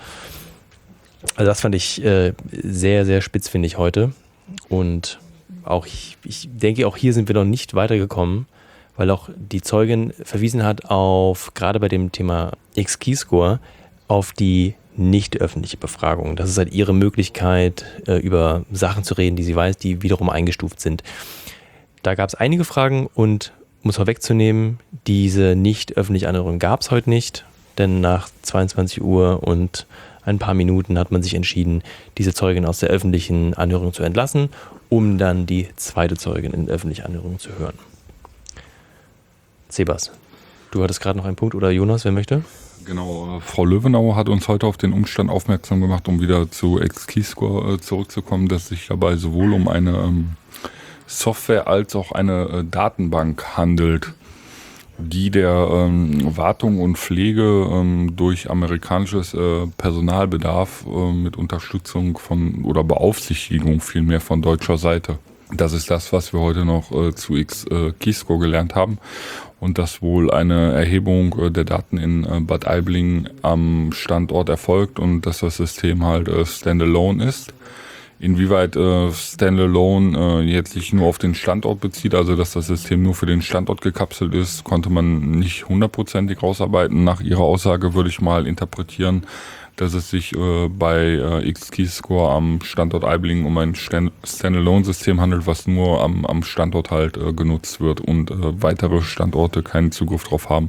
Also das fand ich sehr, sehr spitzfindig heute. Und auch ich denke, auch hier sind wir noch nicht weitergekommen, weil auch die Zeugin verwiesen hat auf, gerade bei dem Thema X-Keyscore, auf die nicht öffentliche Befragung. Das ist halt ihre Möglichkeit, über Sachen zu reden, die sie weiß, die wiederum eingestuft sind. Da gab es einige Fragen und muss vorwegzunehmen, diese nicht öffentliche Anhörung gab es heute nicht, denn nach 22 Uhr und ein paar Minuten hat man sich entschieden, diese Zeugin aus der öffentlichen Anhörung zu entlassen, um dann die zweite Zeugin in der öffentlichen Anhörung zu hören. Sebas, du hattest gerade noch einen Punkt, oder Jonas, wer möchte? Genau, Frau Löwenau hat uns heute auf den Umstand aufmerksam gemacht, um wieder zu X-Keyscore zurückzukommen, dass es sich dabei sowohl um eine Software als auch eine Datenbank handelt, die der Wartung und Pflege durch amerikanisches Personalbedarf mit Unterstützung von oder Beaufsichtigung vielmehr von deutscher Seite. Das ist das, was wir heute noch zu X-Keyscore gelernt haben und dass wohl eine Erhebung der Daten in Bad Aiblingen am Standort erfolgt und dass das System halt standalone ist. Inwieweit Standalone jetzt sich nur auf den Standort bezieht, also dass das System nur für den Standort gekapselt ist, konnte man nicht hundertprozentig rausarbeiten. Nach ihrer Aussage würde ich mal interpretieren, dass es sich bei X-Keyscore am Standort Aiblingen um ein Standalone-System handelt, was nur am Standort halt genutzt wird und weitere Standorte keinen Zugriff drauf haben.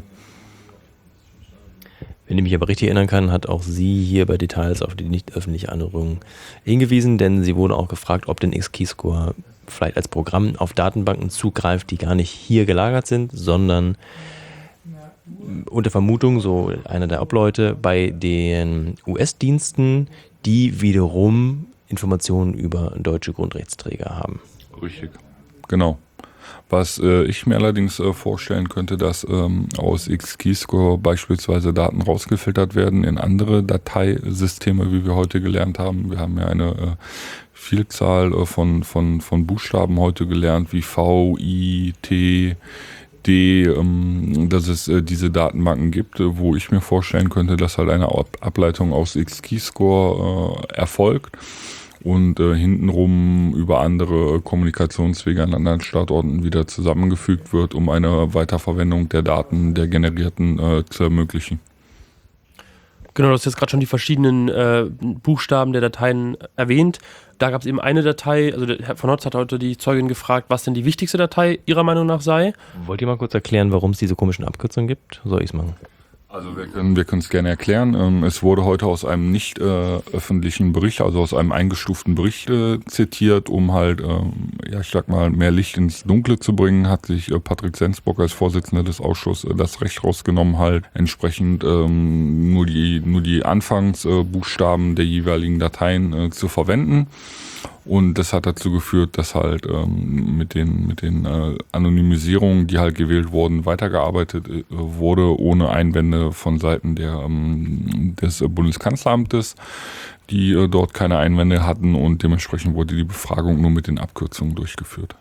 Wenn ich mich aber richtig erinnern kann, hat auch sie hier bei Details auf die nicht öffentliche Anhörung hingewiesen, denn sie wurde auch gefragt, ob denn X-Keyscore vielleicht als Programm auf Datenbanken zugreift, die gar nicht hier gelagert sind, sondern unter Vermutung, so einer der Obleute, bei den US-Diensten, die wiederum Informationen über deutsche Grundrechtsträger haben. Richtig, genau. Was ich mir allerdings vorstellen könnte, dass aus X-Keyscore beispielsweise Daten rausgefiltert werden in andere Dateisysteme, wie wir heute gelernt haben. Wir haben ja eine Vielzahl von Buchstaben heute gelernt, wie V, I, T, D, dass es diese Datenbanken gibt, wo ich mir vorstellen könnte, dass halt eine Ableitung aus X-Keyscore erfolgt und hintenrum über andere Kommunikationswege an anderen Standorten wieder zusammengefügt wird, um eine Weiterverwendung der Daten der generierten zu ermöglichen. Genau, du hast jetzt gerade schon die verschiedenen Buchstaben der Dateien erwähnt. Da gab es eben eine Datei, also der Herr von Hotz hat heute die Zeugin gefragt, was denn die wichtigste Datei ihrer Meinung nach sei. Wollt ihr mal kurz erklären, warum es diese komischen Abkürzungen gibt? Soll ich es machen? Also wir können es gerne erklären. Es wurde heute aus einem nicht öffentlichen Bericht, also aus einem eingestuften Bericht zitiert, um halt, ich sag mal, mehr Licht ins Dunkle zu bringen, hat sich Patrick Sensburg als Vorsitzender des Ausschusses das Recht rausgenommen, halt entsprechend nur die Anfangsbuchstaben der jeweiligen Dateien zu verwenden. Und das hat dazu geführt, dass halt mit den Anonymisierungen, die halt gewählt wurden, weitergearbeitet wurde, ohne Einwände von Seiten des Bundeskanzleramtes, die dort keine Einwände hatten, und dementsprechend wurde die Befragung nur mit den Abkürzungen durchgeführt.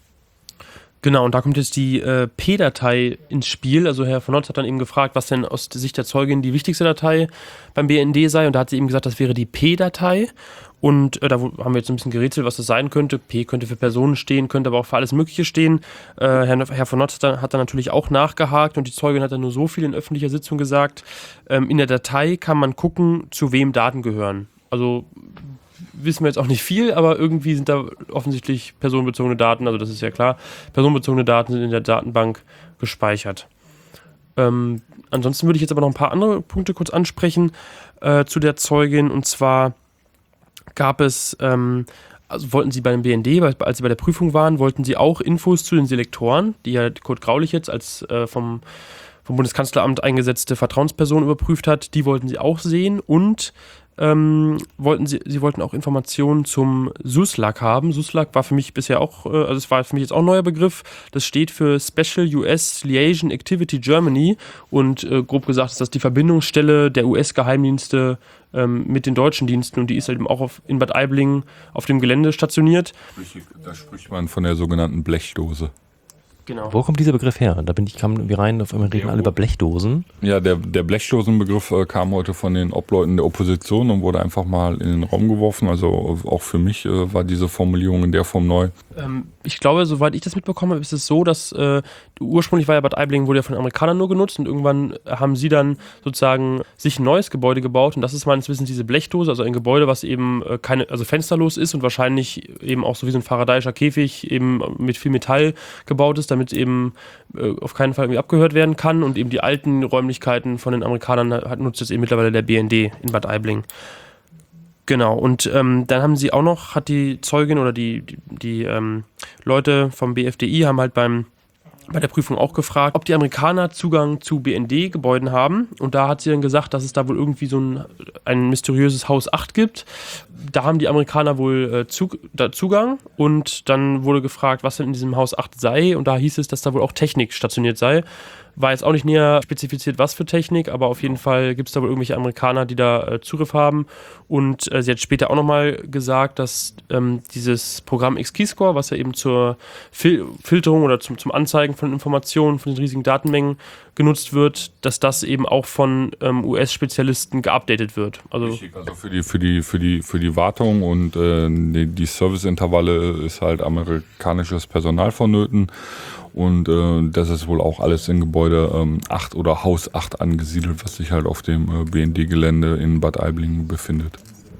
Genau, und da kommt jetzt die P-Datei ins Spiel. Also Herr von Notz hat dann eben gefragt, was denn aus der Sicht der Zeugin die wichtigste Datei beim BND sei. Und da hat sie eben gesagt, das wäre die P-Datei. Und da haben wir jetzt ein bisschen gerätselt, was das sein könnte. P könnte für Personen stehen, könnte aber auch für alles Mögliche stehen. Herr von Notz hat dann natürlich auch nachgehakt, und die Zeugin hat dann nur so viel in öffentlicher Sitzung gesagt. In der Datei kann man gucken, zu wem Daten gehören. Also wissen wir jetzt auch nicht viel, aber irgendwie sind da offensichtlich personenbezogene Daten, also das ist ja klar, personenbezogene Daten sind in der Datenbank gespeichert. Ansonsten würde ich jetzt aber noch ein paar andere Punkte kurz ansprechen zu der Zeugin, und zwar gab es, also wollten Sie beim BND, als Sie bei der Prüfung waren, wollten Sie auch Infos zu den Selektoren, die ja Kurt Graulich jetzt als vom Bundeskanzleramt eingesetzte Vertrauensperson überprüft hat, die wollten Sie auch sehen, und Sie wollten auch Informationen zum SUSLAC haben. SUSLAC war für mich bisher auch, also es war für mich jetzt auch ein neuer Begriff. Das steht für Special US Liaison Activity Germany, und grob gesagt ist das die Verbindungsstelle der US-Geheimdienste mit den deutschen Diensten, und die ist eben auch in Bad Aibling auf dem Gelände stationiert. Da spricht man von der sogenannten Blechdose. Genau. Wo kommt dieser Begriff her? Da kam irgendwie rein, auf einmal reden alle über Blechdosen. Ja, der Blechdosenbegriff kam heute von den Obleuten der Opposition und wurde einfach mal in den Raum geworfen. Also auch für mich war diese Formulierung in der Form neu. Ich glaube, soweit ich das mitbekommen habe, ist es so, dass ursprünglich war ja Bad Aibling, wurde ja von den Amerikanern nur genutzt, und irgendwann haben sie dann sozusagen sich ein neues Gebäude gebaut, und das ist meines Wissens diese Blechdose, also ein Gebäude, was eben fensterlos ist und wahrscheinlich eben auch so wie so ein faradayischer Käfig eben mit viel Metall gebaut ist, damit eben auf keinen Fall irgendwie abgehört werden kann, und eben die alten Räumlichkeiten von den Amerikanern nutzt jetzt eben mittlerweile der BND in Bad Aibling. Genau, und dann haben sie auch noch, hat die Zeugin oder die Leute vom BFDI haben halt bei der Prüfung auch gefragt, ob die Amerikaner Zugang zu BND-Gebäuden haben. Und da hat sie dann gesagt, dass es da wohl irgendwie so ein mysteriöses Haus 8 gibt. Da haben die Amerikaner wohl Zugang. Und dann wurde gefragt, was denn in diesem Haus 8 sei. Und da hieß es, dass da wohl auch Technik stationiert sei. War jetzt auch nicht näher spezifiziert, was für Technik, aber auf jeden Fall gibt es da wohl irgendwelche Amerikaner, die da Zugriff haben. Und sie hat später auch nochmal gesagt, dass dieses Programm X-Keyscore, was ja eben zur Filterung oder zum Anzeigen von Informationen, von den riesigen Datenmengen genutzt wird, dass das eben auch von US-Spezialisten geupdatet wird. Also für die Wartung und die Serviceintervalle ist halt amerikanisches Personal vonnöten. Und das ist wohl auch alles in Gebäude 8 oder Haus 8 angesiedelt, was sich halt auf dem BND-Gelände in Bad Aibling befindet.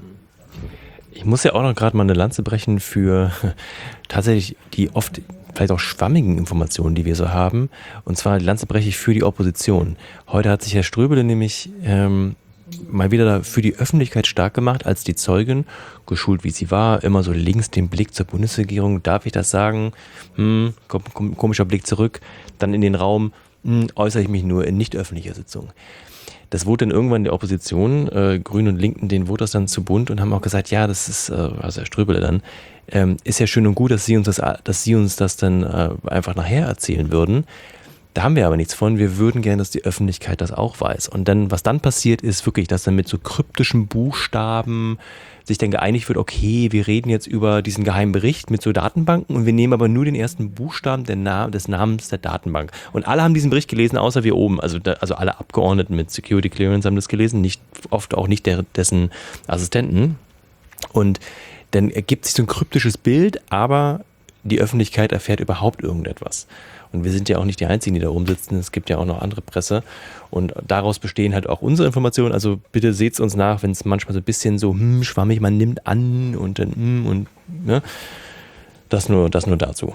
Ich muss ja auch noch gerade mal eine Lanze brechen für tatsächlich die oft vielleicht auch schwammigen Informationen, die wir so haben. Und zwar die Lanze breche ich für die Opposition. Heute hat sich Herr Ströbele nämlich mal wieder für die Öffentlichkeit stark gemacht, als die Zeugin, geschult wie sie war, immer so links den Blick zur Bundesregierung, darf ich das sagen? Komischer Blick zurück, dann in den Raum, äußere ich mich nur in nicht öffentlicher Sitzung. Das wurde dann irgendwann der Opposition, Grünen und Linken, denen wurde das dann zu bunt und haben auch gesagt, ja, das ist, also Herr Ströbele dann, ist ja schön und gut, dass Sie uns das dann einfach nachher erzählen würden. Da haben wir aber nichts von. Wir würden gerne, dass die Öffentlichkeit das auch weiß. Und dann, was dann passiert, ist wirklich, dass dann mit so kryptischen Buchstaben sich dann geeinigt wird, okay, wir reden jetzt über diesen geheimen Bericht mit so Datenbanken und wir nehmen aber nur den ersten Buchstaben des Namens der Datenbank. Und alle haben diesen Bericht gelesen, außer wir oben. Also alle Abgeordneten mit Security Clearance haben das gelesen, oft auch nicht dessen Assistenten. Und dann ergibt sich so ein kryptisches Bild, aber die Öffentlichkeit erfährt überhaupt irgendetwas. Und wir sind ja auch nicht die Einzigen, die da oben sitzen. Es gibt ja auch noch andere Presse. Und daraus bestehen halt auch unsere Informationen. Also bitte seht's uns nach, wenn es manchmal so ein bisschen so schwammig, man nimmt an und dann und ne? Das nur dazu.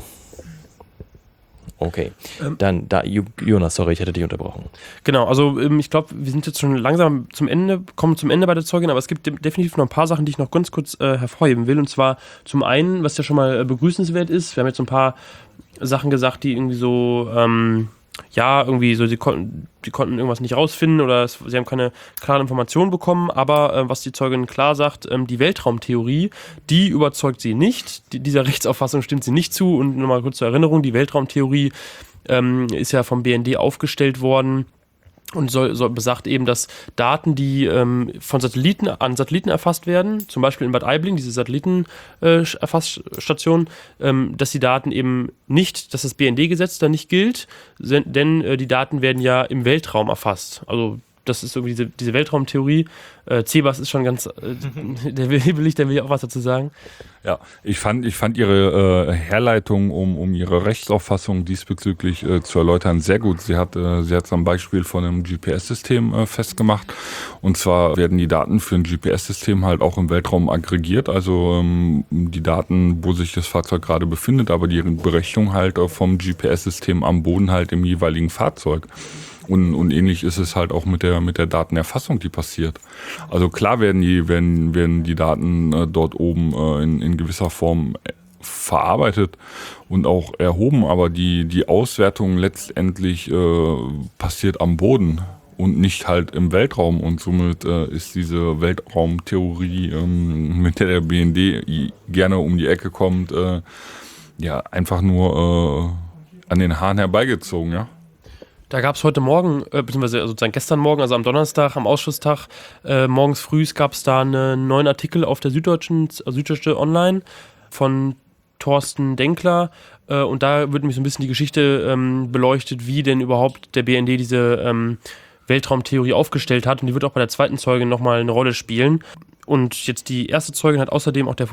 Okay. Dann Jonas, sorry, ich hätte dich unterbrochen. Genau, also ich glaube, wir sind jetzt schon langsam kommen zum Ende bei der Zeugin, aber es gibt definitiv noch ein paar Sachen, die ich noch ganz kurz hervorheben will. Und zwar zum einen, was ja schon mal begrüßenswert ist, wir haben jetzt so ein paar Sachen gesagt, die irgendwie so ja, irgendwie so, die konnten irgendwas nicht rausfinden oder sie haben keine klaren Informationen bekommen, aber was die Zeugin klar sagt, die Weltraumtheorie, die überzeugt sie nicht, dieser Rechtsauffassung stimmt sie nicht zu. Und nochmal kurz zur Erinnerung, die Weltraumtheorie ist ja vom BND aufgestellt worden und besagt eben, dass Daten, die von Satelliten erfasst werden, zum Beispiel in Bad Aibling, diese Satellitenerfassstation, dass die Daten eben nicht, dass das BND-Gesetz da nicht gilt, denn die Daten werden ja im Weltraum erfasst. Also das ist irgendwie diese Weltraumtheorie. Cebas ist schon ganz, der will ja auch was dazu sagen. Ja, ich fand ihre Herleitung, um ihre Rechtsauffassung diesbezüglich zu erläutern, sehr gut. Sie hat es am Beispiel von einem GPS-System festgemacht. Und zwar werden die Daten für ein GPS-System halt auch im Weltraum aggregiert. Also die Daten, wo sich das Fahrzeug gerade befindet, aber die Berechnung halt vom GPS-System am Boden halt im jeweiligen Fahrzeug. Und ähnlich ist es halt auch mit der Datenerfassung, die passiert. Also klar werden die Daten dort oben in gewisser Form verarbeitet und auch erhoben, aber die Auswertung letztendlich passiert am Boden und nicht halt im Weltraum. Und somit ist diese Weltraumtheorie, mit der BND gerne um die Ecke kommt, einfach nur an den Haaren herbeigezogen, ja. Da gab es heute Morgen, beziehungsweise sozusagen gestern Morgen, also am Donnerstag, am Ausschusstag, morgens früh gab es da einen neuen Artikel auf der Süddeutsche Online von Thorsten Denkler. Und da wird nämlich so ein bisschen die Geschichte beleuchtet, wie denn überhaupt der BND diese Weltraumtheorie aufgestellt hat. Und die wird auch bei der zweiten Zeugin nochmal eine Rolle spielen. Und jetzt die erste Zeugin hat außerdem auch der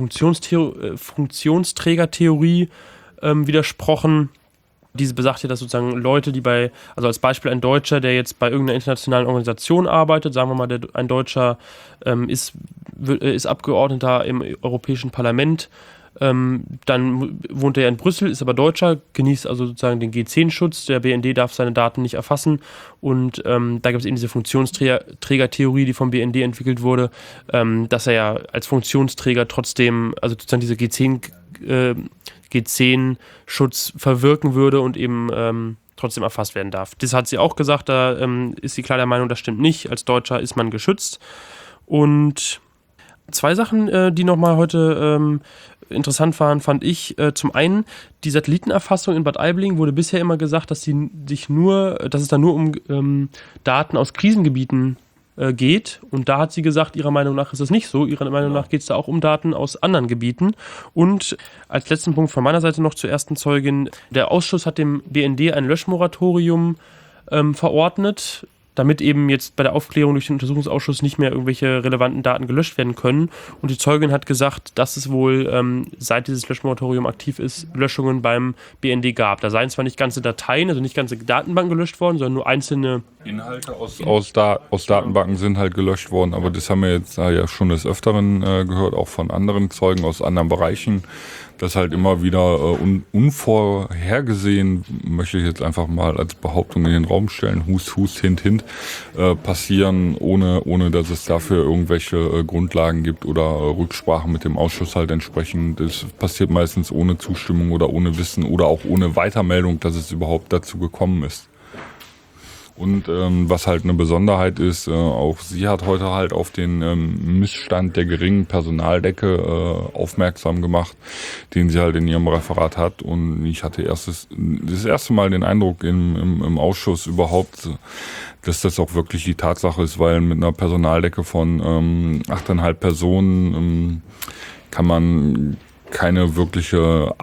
Funktionsträgertheorie widersprochen. Diese besagt ja, dass sozusagen Leute, also als Beispiel ein Deutscher, der jetzt bei irgendeiner internationalen Organisation arbeitet, sagen wir mal, ein Deutscher ist Abgeordneter im Europäischen Parlament, dann wohnt er in Brüssel, ist aber Deutscher, genießt also sozusagen den G10-Schutz, der BND darf seine Daten nicht erfassen und da gibt es eben diese Funktionsträgertheorie, die vom BND entwickelt wurde, dass er ja als Funktionsträger trotzdem, also sozusagen diese G10-Schutz verwirken würde und eben trotzdem erfasst werden darf. Das hat sie auch gesagt, da ist sie klar der Meinung, das stimmt nicht. Als Deutscher ist man geschützt. Und zwei Sachen, die nochmal heute interessant waren, fand ich. Zum einen, die Satellitenerfassung in Bad Aibling wurde bisher immer gesagt, dass es da nur um Daten aus Krisengebieten geht. Und da hat sie gesagt, ihrer Meinung nach ist es nicht so. Ihrer Meinung nach geht es da auch um Daten aus anderen Gebieten. Und als letzten Punkt von meiner Seite noch zur ersten Zeugin. Der Ausschuss hat dem BND ein Löschmoratorium verordnet, damit eben jetzt bei der Aufklärung durch den Untersuchungsausschuss nicht mehr irgendwelche relevanten Daten gelöscht werden können. Und die Zeugin hat gesagt, dass es wohl, seit dieses Löschmoratorium aktiv ist, Löschungen beim BND gab. Da seien zwar nicht ganze Dateien, also nicht ganze Datenbanken gelöscht worden, sondern nur einzelne Inhalte aus Datenbanken sind halt gelöscht worden, aber das haben wir jetzt ja schon des Öfteren gehört, auch von anderen Zeugen aus anderen Bereichen, dass halt immer wieder unvorhergesehen, möchte ich jetzt einfach mal als Behauptung in den Raum stellen, Hust, Hint, passieren, ohne dass es dafür irgendwelche Grundlagen gibt oder Rücksprachen mit dem Ausschuss halt entsprechend. Das passiert meistens ohne Zustimmung oder ohne Wissen oder auch ohne Weitermeldung, dass es überhaupt dazu gekommen ist. Und was halt eine Besonderheit ist, auch sie hat heute halt auf den Missstand der geringen Personaldecke aufmerksam gemacht, den sie halt in ihrem Referat hat. Und ich hatte das erste Mal den Eindruck im Ausschuss überhaupt, dass das auch wirklich die Tatsache ist, weil mit einer Personaldecke von 8,5 Personen kann man keine wirkliche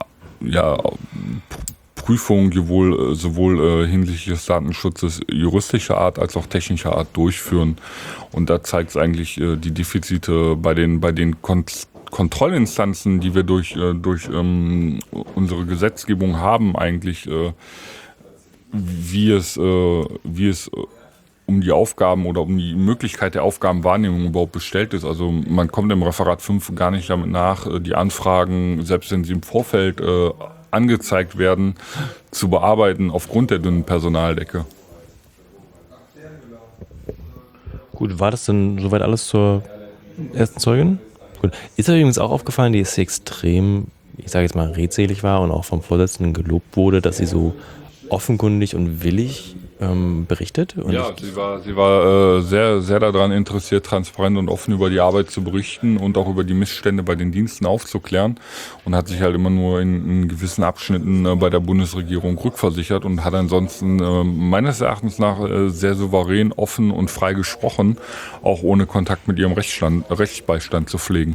Prüfung sowohl hinsichtlich des Datenschutzes juristischer Art als auch technischer Art durchführen. Und da zeigt es eigentlich die Defizite bei den Kontrollinstanzen, die wir durch unsere Gesetzgebung haben, eigentlich, wie es um die Aufgaben oder um die Möglichkeit der Aufgabenwahrnehmung überhaupt bestellt ist. Also man kommt im Referat 5 gar nicht damit nach, die Anfragen, selbst wenn sie im Vorfeld angezeigt werden, zu bearbeiten aufgrund der dünnen Personaldecke. Gut, war das denn soweit alles zur ersten Zeugin? Gut. Ist euch übrigens auch aufgefallen, die ist extrem, ich sage jetzt mal, redselig war und auch vom Vorsitzenden gelobt wurde, dass sie so offenkundig und willig berichtet. Und ja, sie war sehr, sehr daran interessiert, transparent und offen über die Arbeit zu berichten und auch über die Missstände bei den Diensten aufzuklären und hat sich halt immer nur in gewissen Abschnitten bei der Bundesregierung rückversichert und hat ansonsten meines Erachtens nach sehr souverän, offen und frei gesprochen, auch ohne Kontakt mit ihrem Rechtsbeistand zu pflegen.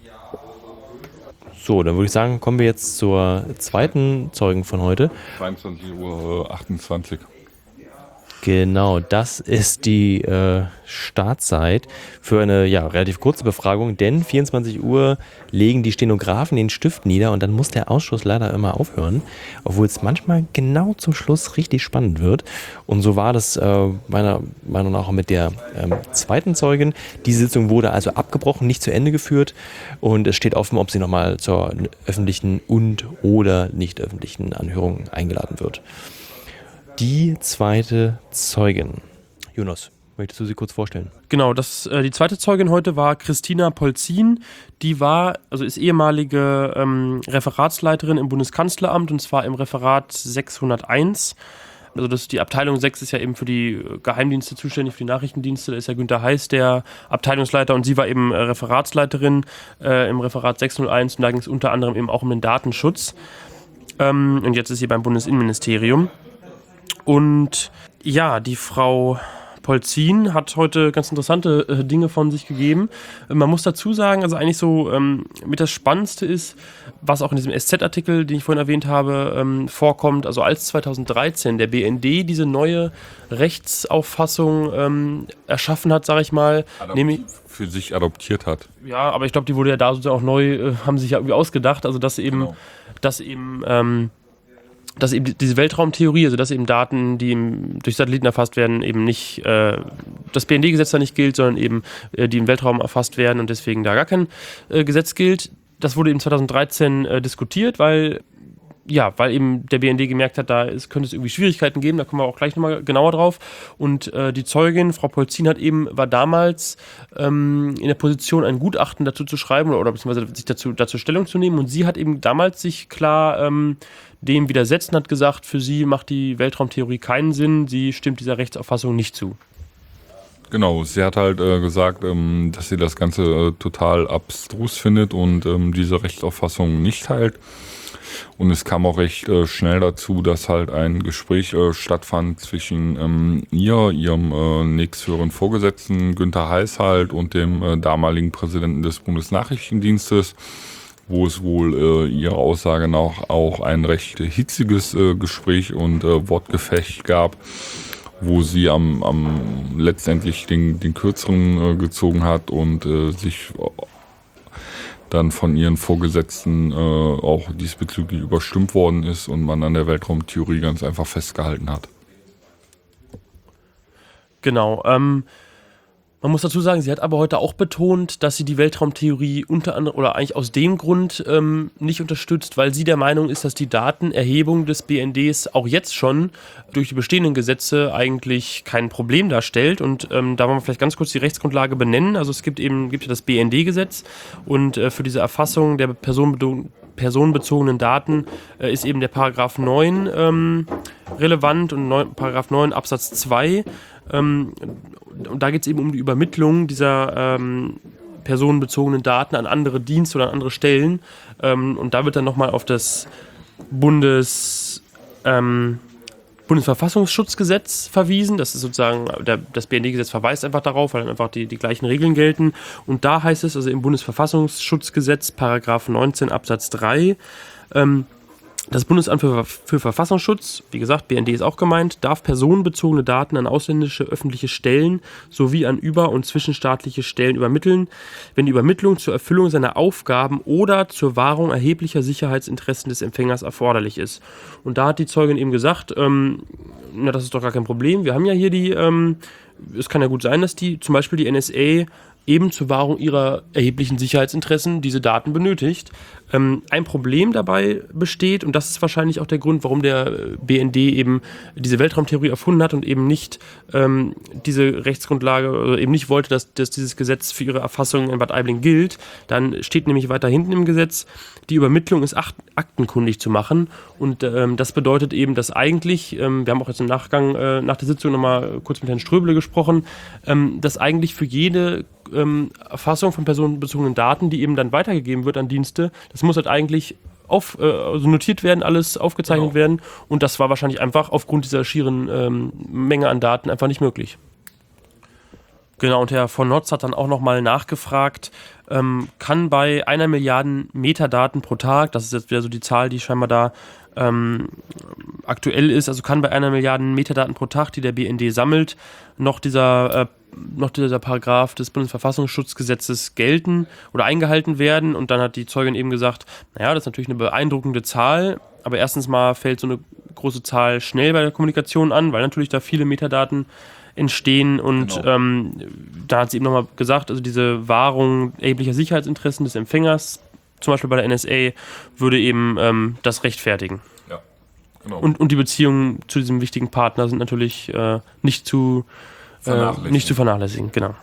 So, dann würde ich sagen, kommen wir jetzt zur zweiten Zeugen von heute. 22:28 Uhr. Genau, das ist die Startzeit für eine relativ kurze Befragung, denn 24 Uhr legen die Stenografen den Stift nieder und dann muss der Ausschuss leider immer aufhören, obwohl es manchmal genau zum Schluss richtig spannend wird. Und so war das meiner Meinung nach auch mit der zweiten Zeugin. Die Sitzung wurde also abgebrochen, nicht zu Ende geführt und es steht offen, ob sie nochmal zur öffentlichen und oder nicht öffentlichen Anhörung eingeladen wird. Die zweite Zeugin. Jonas, möchtest du sie kurz vorstellen? Genau, die zweite Zeugin heute war Christina Polzin. Die ist ehemalige Referatsleiterin im Bundeskanzleramt und zwar im Referat 601. Also die Abteilung 6 ist ja eben für die Geheimdienste zuständig, für die Nachrichtendienste. Da ist ja Günther Heiß der Abteilungsleiter und sie war eben Referatsleiterin im Referat 601 und da ging es unter anderem eben auch um den Datenschutz. Und jetzt ist sie beim Bundesinnenministerium. Und ja, die Frau Polzin hat heute ganz interessante Dinge von sich gegeben. Man muss dazu sagen, also eigentlich so mit das Spannendste ist, was auch in diesem SZ-Artikel, den ich vorhin erwähnt habe, vorkommt, also als 2013 der BND diese neue Rechtsauffassung erschaffen hat, sage ich mal. Nämlich für sich adoptiert hat. Ja, aber ich glaube, die wurde ja da sozusagen auch neu, haben sich ja irgendwie ausgedacht, also dass eben diese Weltraumtheorie, also dass eben Daten, die durch Satelliten erfasst werden, eben nicht das BND-Gesetz da nicht gilt, sondern eben die im Weltraum erfasst werden und deswegen da gar kein Gesetz gilt. Das wurde eben 2013 diskutiert, weil eben der BND gemerkt hat, könnte es irgendwie Schwierigkeiten geben, da kommen wir auch gleich nochmal genauer drauf. Und die Zeugin, Frau Polzin, war damals in der Position, ein Gutachten dazu zu schreiben oder beziehungsweise sich dazu Stellung zu nehmen. Und sie hat eben damals sich klar dem widersetzt und hat gesagt, für sie macht die Weltraumtheorie keinen Sinn, sie stimmt dieser Rechtsauffassung nicht zu. Genau, sie hat halt gesagt, dass sie das Ganze total abstrus findet und diese Rechtsauffassung nicht teilt. Und es kam auch recht schnell dazu, dass halt ein Gespräch stattfand zwischen ihrem nächsthöheren Vorgesetzten Günther Heiß halt und dem damaligen Präsidenten des Bundesnachrichtendienstes, wo es wohl ihrer Aussage nach auch ein recht hitziges Gespräch und Wortgefecht gab, wo sie letztendlich den Kürzeren gezogen hat und sich dann von ihren Vorgesetzten auch diesbezüglich überstimmt worden ist und man an der Weltraumtheorie ganz einfach festgehalten hat. Genau. Man muss dazu sagen, sie hat aber heute auch betont, dass sie die Weltraumtheorie unter anderem oder eigentlich aus dem Grund nicht unterstützt, weil sie der Meinung ist, dass die Datenerhebung des BNDs auch jetzt schon durch die bestehenden Gesetze eigentlich kein Problem darstellt. Und da wollen wir vielleicht ganz kurz die Rechtsgrundlage benennen. Also es gibt ja das BND-Gesetz und für diese Erfassung der personenbezogenen Daten ist eben der Paragraph 9 relevant und Paragraph 9 Absatz 2. Und da geht es eben um die Übermittlung dieser personenbezogenen Daten an andere Dienste oder an andere Stellen. Und da wird dann nochmal auf das Bundesverfassungsschutzgesetz verwiesen. Das ist sozusagen, das BND-Gesetz verweist einfach darauf, weil dann einfach die gleichen Regeln gelten. Und da heißt es also im Bundesverfassungsschutzgesetz, Paragraph 19 Absatz 3, das Bundesamt für Verfassungsschutz, wie gesagt, BND ist auch gemeint, darf personenbezogene Daten an ausländische öffentliche Stellen sowie an über- und zwischenstaatliche Stellen übermitteln, wenn die Übermittlung zur Erfüllung seiner Aufgaben oder zur Wahrung erheblicher Sicherheitsinteressen des Empfängers erforderlich ist. Und da hat die Zeugin eben gesagt, das ist doch gar kein Problem. Wir haben ja hier es kann ja gut sein, dass zum Beispiel die NSA eben zur Wahrung ihrer erheblichen Sicherheitsinteressen diese Daten benötigt. Ein Problem dabei besteht, und das ist wahrscheinlich auch der Grund, warum der BND eben diese Weltraumtheorie erfunden hat und eben nicht diese Rechtsgrundlage oder eben nicht wollte, dass dieses Gesetz für ihre Erfassung in Bad Aibling gilt. Dann steht nämlich weiter hinten im Gesetz, die Übermittlung ist aktenkundig zu machen. Und das bedeutet eben, dass eigentlich, wir haben auch jetzt im Nachgang nach der Sitzung nochmal kurz mit Herrn Ströbele gesprochen, dass eigentlich für jede Erfassung von personenbezogenen Daten, die eben dann weitergegeben wird an Dienste, das muss halt eigentlich also notiert werden, alles aufgezeichnet werden. Und das war wahrscheinlich einfach aufgrund dieser schieren Menge an Daten einfach nicht möglich. Genau, und Herr von Notz hat dann auch nochmal nachgefragt, kann bei 1 Milliarde Metadaten pro Tag, das ist jetzt wieder so die Zahl, die scheinbar da aktuell ist, also kann bei 1 Milliarde Metadaten pro Tag, die der BND sammelt, noch dieser Paragraph des Bundesverfassungsschutzgesetzes gelten oder eingehalten werden. Und dann hat die Zeugin eben gesagt, naja, das ist natürlich eine beeindruckende Zahl, aber erstens mal fällt so eine große Zahl schnell bei der Kommunikation an, weil natürlich da viele Metadaten entstehen und da hat sie eben nochmal gesagt, also diese Wahrung erheblicher Sicherheitsinteressen des Empfängers, zum Beispiel bei der NSA, würde eben das rechtfertigen. Ja, genau. Und die Beziehungen zu diesem wichtigen Partner sind natürlich nicht zu vernachlässigen, genau.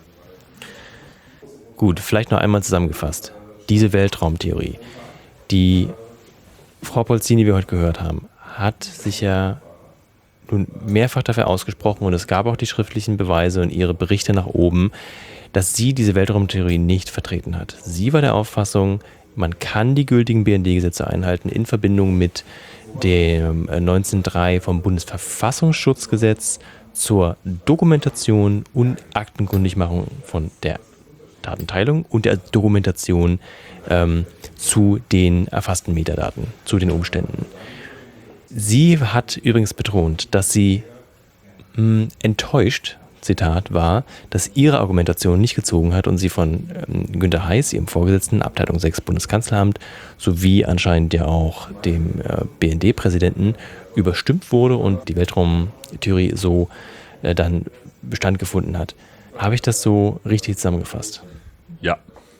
Gut, vielleicht noch einmal zusammengefasst. Diese Weltraumtheorie, die Frau Polzini, die wir heute gehört haben, hat sich ja nun mehrfach dafür ausgesprochen und es gab auch die schriftlichen Beweise und ihre Berichte nach oben, dass sie diese Weltraumtheorie nicht vertreten hat. Sie war der Auffassung, man kann die gültigen BND-Gesetze einhalten in Verbindung mit dem 1903 vom Bundesverfassungsschutzgesetz zur Dokumentation und Aktenkundigmachung von der Datenteilung und der Dokumentation zu den erfassten Metadaten, zu den Umständen. Sie hat übrigens betont, dass sie enttäuscht, Zitat, war, dass ihre Argumentation nicht gezogen hat und sie von Günter Heiß, ihrem Vorgesetzten, Abteilung 6 Bundeskanzleramt, sowie anscheinend ja auch dem BND-Präsidenten überstimmt wurde und die Weltraumtheorie so dann Bestand gefunden hat. Habe ich das so richtig zusammengefasst? Ja,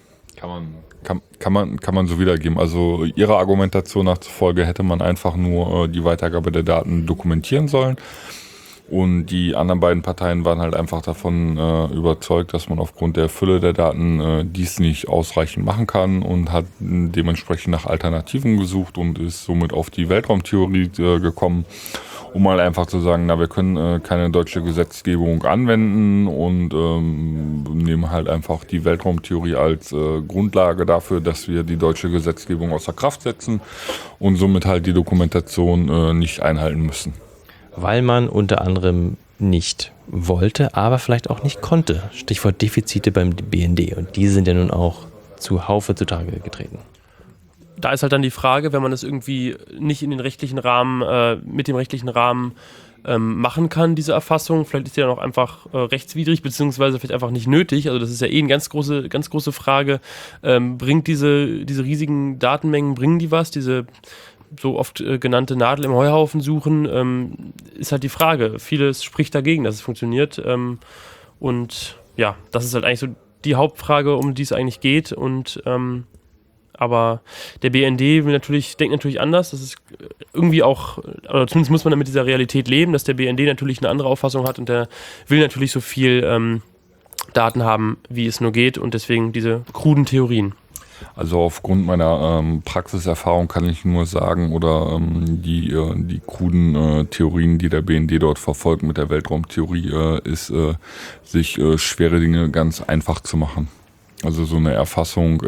kann man so wiedergeben. Also ihrer Argumentation nachzufolge hätte man einfach nur die Weitergabe der Daten dokumentieren sollen. Und die anderen beiden Parteien waren halt einfach davon überzeugt, dass man aufgrund der Fülle der Daten dies nicht ausreichend machen kann und hat dementsprechend nach Alternativen gesucht und ist somit auf die Weltraumtheorie gekommen, um mal einfach zu sagen, na, wir können keine deutsche Gesetzgebung anwenden und nehmen halt einfach die Weltraumtheorie als Grundlage dafür, dass wir die deutsche Gesetzgebung außer Kraft setzen und somit halt die Dokumentation nicht einhalten müssen. Weil man unter anderem nicht wollte, aber vielleicht auch nicht konnte. Stichwort Defizite beim BND. Und die sind ja nun auch zuhauf zutage getreten. Da ist halt dann die Frage, wenn man das irgendwie nicht in den rechtlichen Rahmen, mit dem rechtlichen Rahmen machen kann, diese Erfassung, vielleicht ist die dann auch einfach rechtswidrig, beziehungsweise vielleicht einfach nicht nötig. Also das ist ja eine ganz große Frage. Bringt diese riesigen Datenmengen, bringen die was? Diese so oft genannte Nadel im Heuhaufen suchen, ist halt die Frage. Vieles spricht dagegen, dass es funktioniert. Und ja, das ist halt eigentlich so die Hauptfrage, um die es eigentlich geht. Und aber der BND denkt natürlich anders. Das ist irgendwie auch, oder zumindest muss man mit dieser Realität leben, dass der BND natürlich eine andere Auffassung hat und der will natürlich so viel Daten haben, wie es nur geht und deswegen diese kruden Theorien. Also aufgrund meiner Praxiserfahrung kann ich nur sagen, oder die kruden Theorien, die der BND dort verfolgt mit der Weltraumtheorie, ist, sich schwere Dinge ganz einfach zu machen. Also so eine Erfassung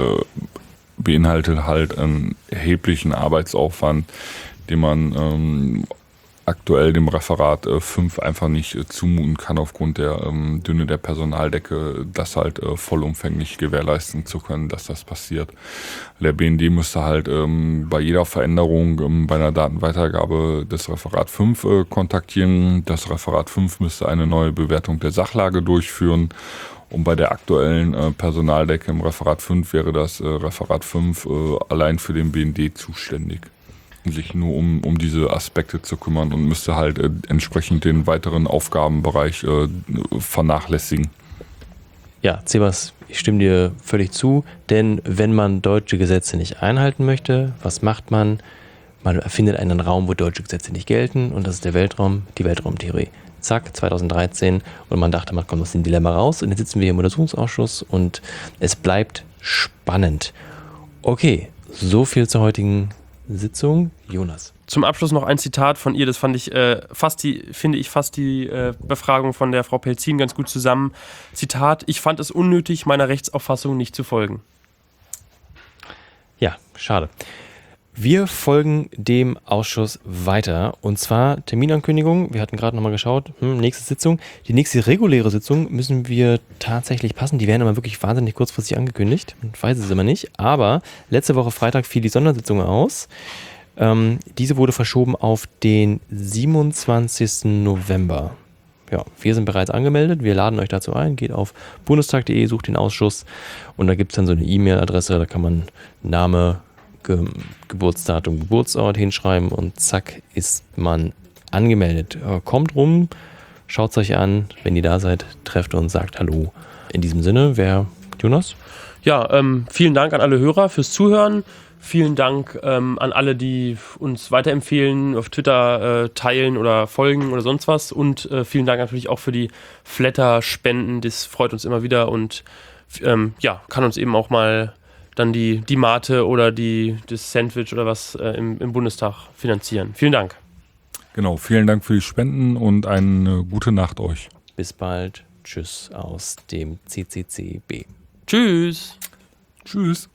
beinhaltet halt einen erheblichen Arbeitsaufwand, den man aktuell dem Referat 5 einfach nicht zumuten kann aufgrund der Dünne der Personaldecke, das halt vollumfänglich gewährleisten zu können, dass das passiert. Der BND müsste halt bei jeder Veränderung bei einer Datenweitergabe des Referat 5 kontaktieren. Das Referat 5 müsste eine neue Bewertung der Sachlage durchführen. Und bei der aktuellen Personaldecke im Referat 5 wäre das Referat 5 allein für den BND zuständig, sich nur um diese Aspekte zu kümmern und müsste halt entsprechend den weiteren Aufgabenbereich vernachlässigen. Ja, Cebas, ich stimme dir völlig zu, denn wenn man deutsche Gesetze nicht einhalten möchte, was macht man? Man erfindet einen Raum, wo deutsche Gesetze nicht gelten und das ist der Weltraum, die Weltraumtheorie. Zack, 2013 und man dachte, man kommt aus dem Dilemma raus und jetzt sitzen wir hier im Untersuchungsausschuss und es bleibt spannend. Okay, so viel zur heutigen Sitzung. Jonas. Zum Abschluss noch ein Zitat von ihr, das fand ich fasst die Befragung von der Frau Pelzin ganz gut zusammen. Zitat: Ich fand es unnötig, meiner Rechtsauffassung nicht zu folgen. Ja, schade. Wir folgen dem Ausschuss weiter und zwar Terminankündigung. Wir hatten gerade nochmal geschaut, nächste Sitzung. Die nächste reguläre Sitzung müssen wir tatsächlich passen. Die werden aber wirklich wahnsinnig kurzfristig angekündigt. Ich weiß es immer nicht, aber letzte Woche Freitag fiel die Sondersitzung aus. Diese wurde verschoben auf den 27. November. Ja, wir sind bereits angemeldet. Wir laden euch dazu ein. Geht auf bundestag.de, sucht den Ausschuss und da gibt es dann so eine E-Mail-Adresse. Da kann man Name, Geburtsdatum, Geburtsort hinschreiben und zack ist man angemeldet. Kommt rum, schaut es euch an. Wenn ihr da seid, trefft uns, sagt Hallo. In diesem Sinne, wer Jonas? Ja, vielen Dank an alle Hörer fürs Zuhören. Vielen Dank an alle, die uns weiterempfehlen, auf Twitter teilen oder folgen oder sonst was. Und vielen Dank natürlich auch für die Flatter-Spenden. Das freut uns immer wieder und kann uns eben auch mal dann die Mate oder das Sandwich oder was im Bundestag finanzieren. Vielen Dank. Genau, vielen Dank für die Spenden und eine gute Nacht euch. Bis bald. Tschüss aus dem CCCB. Tschüss. Tschüss.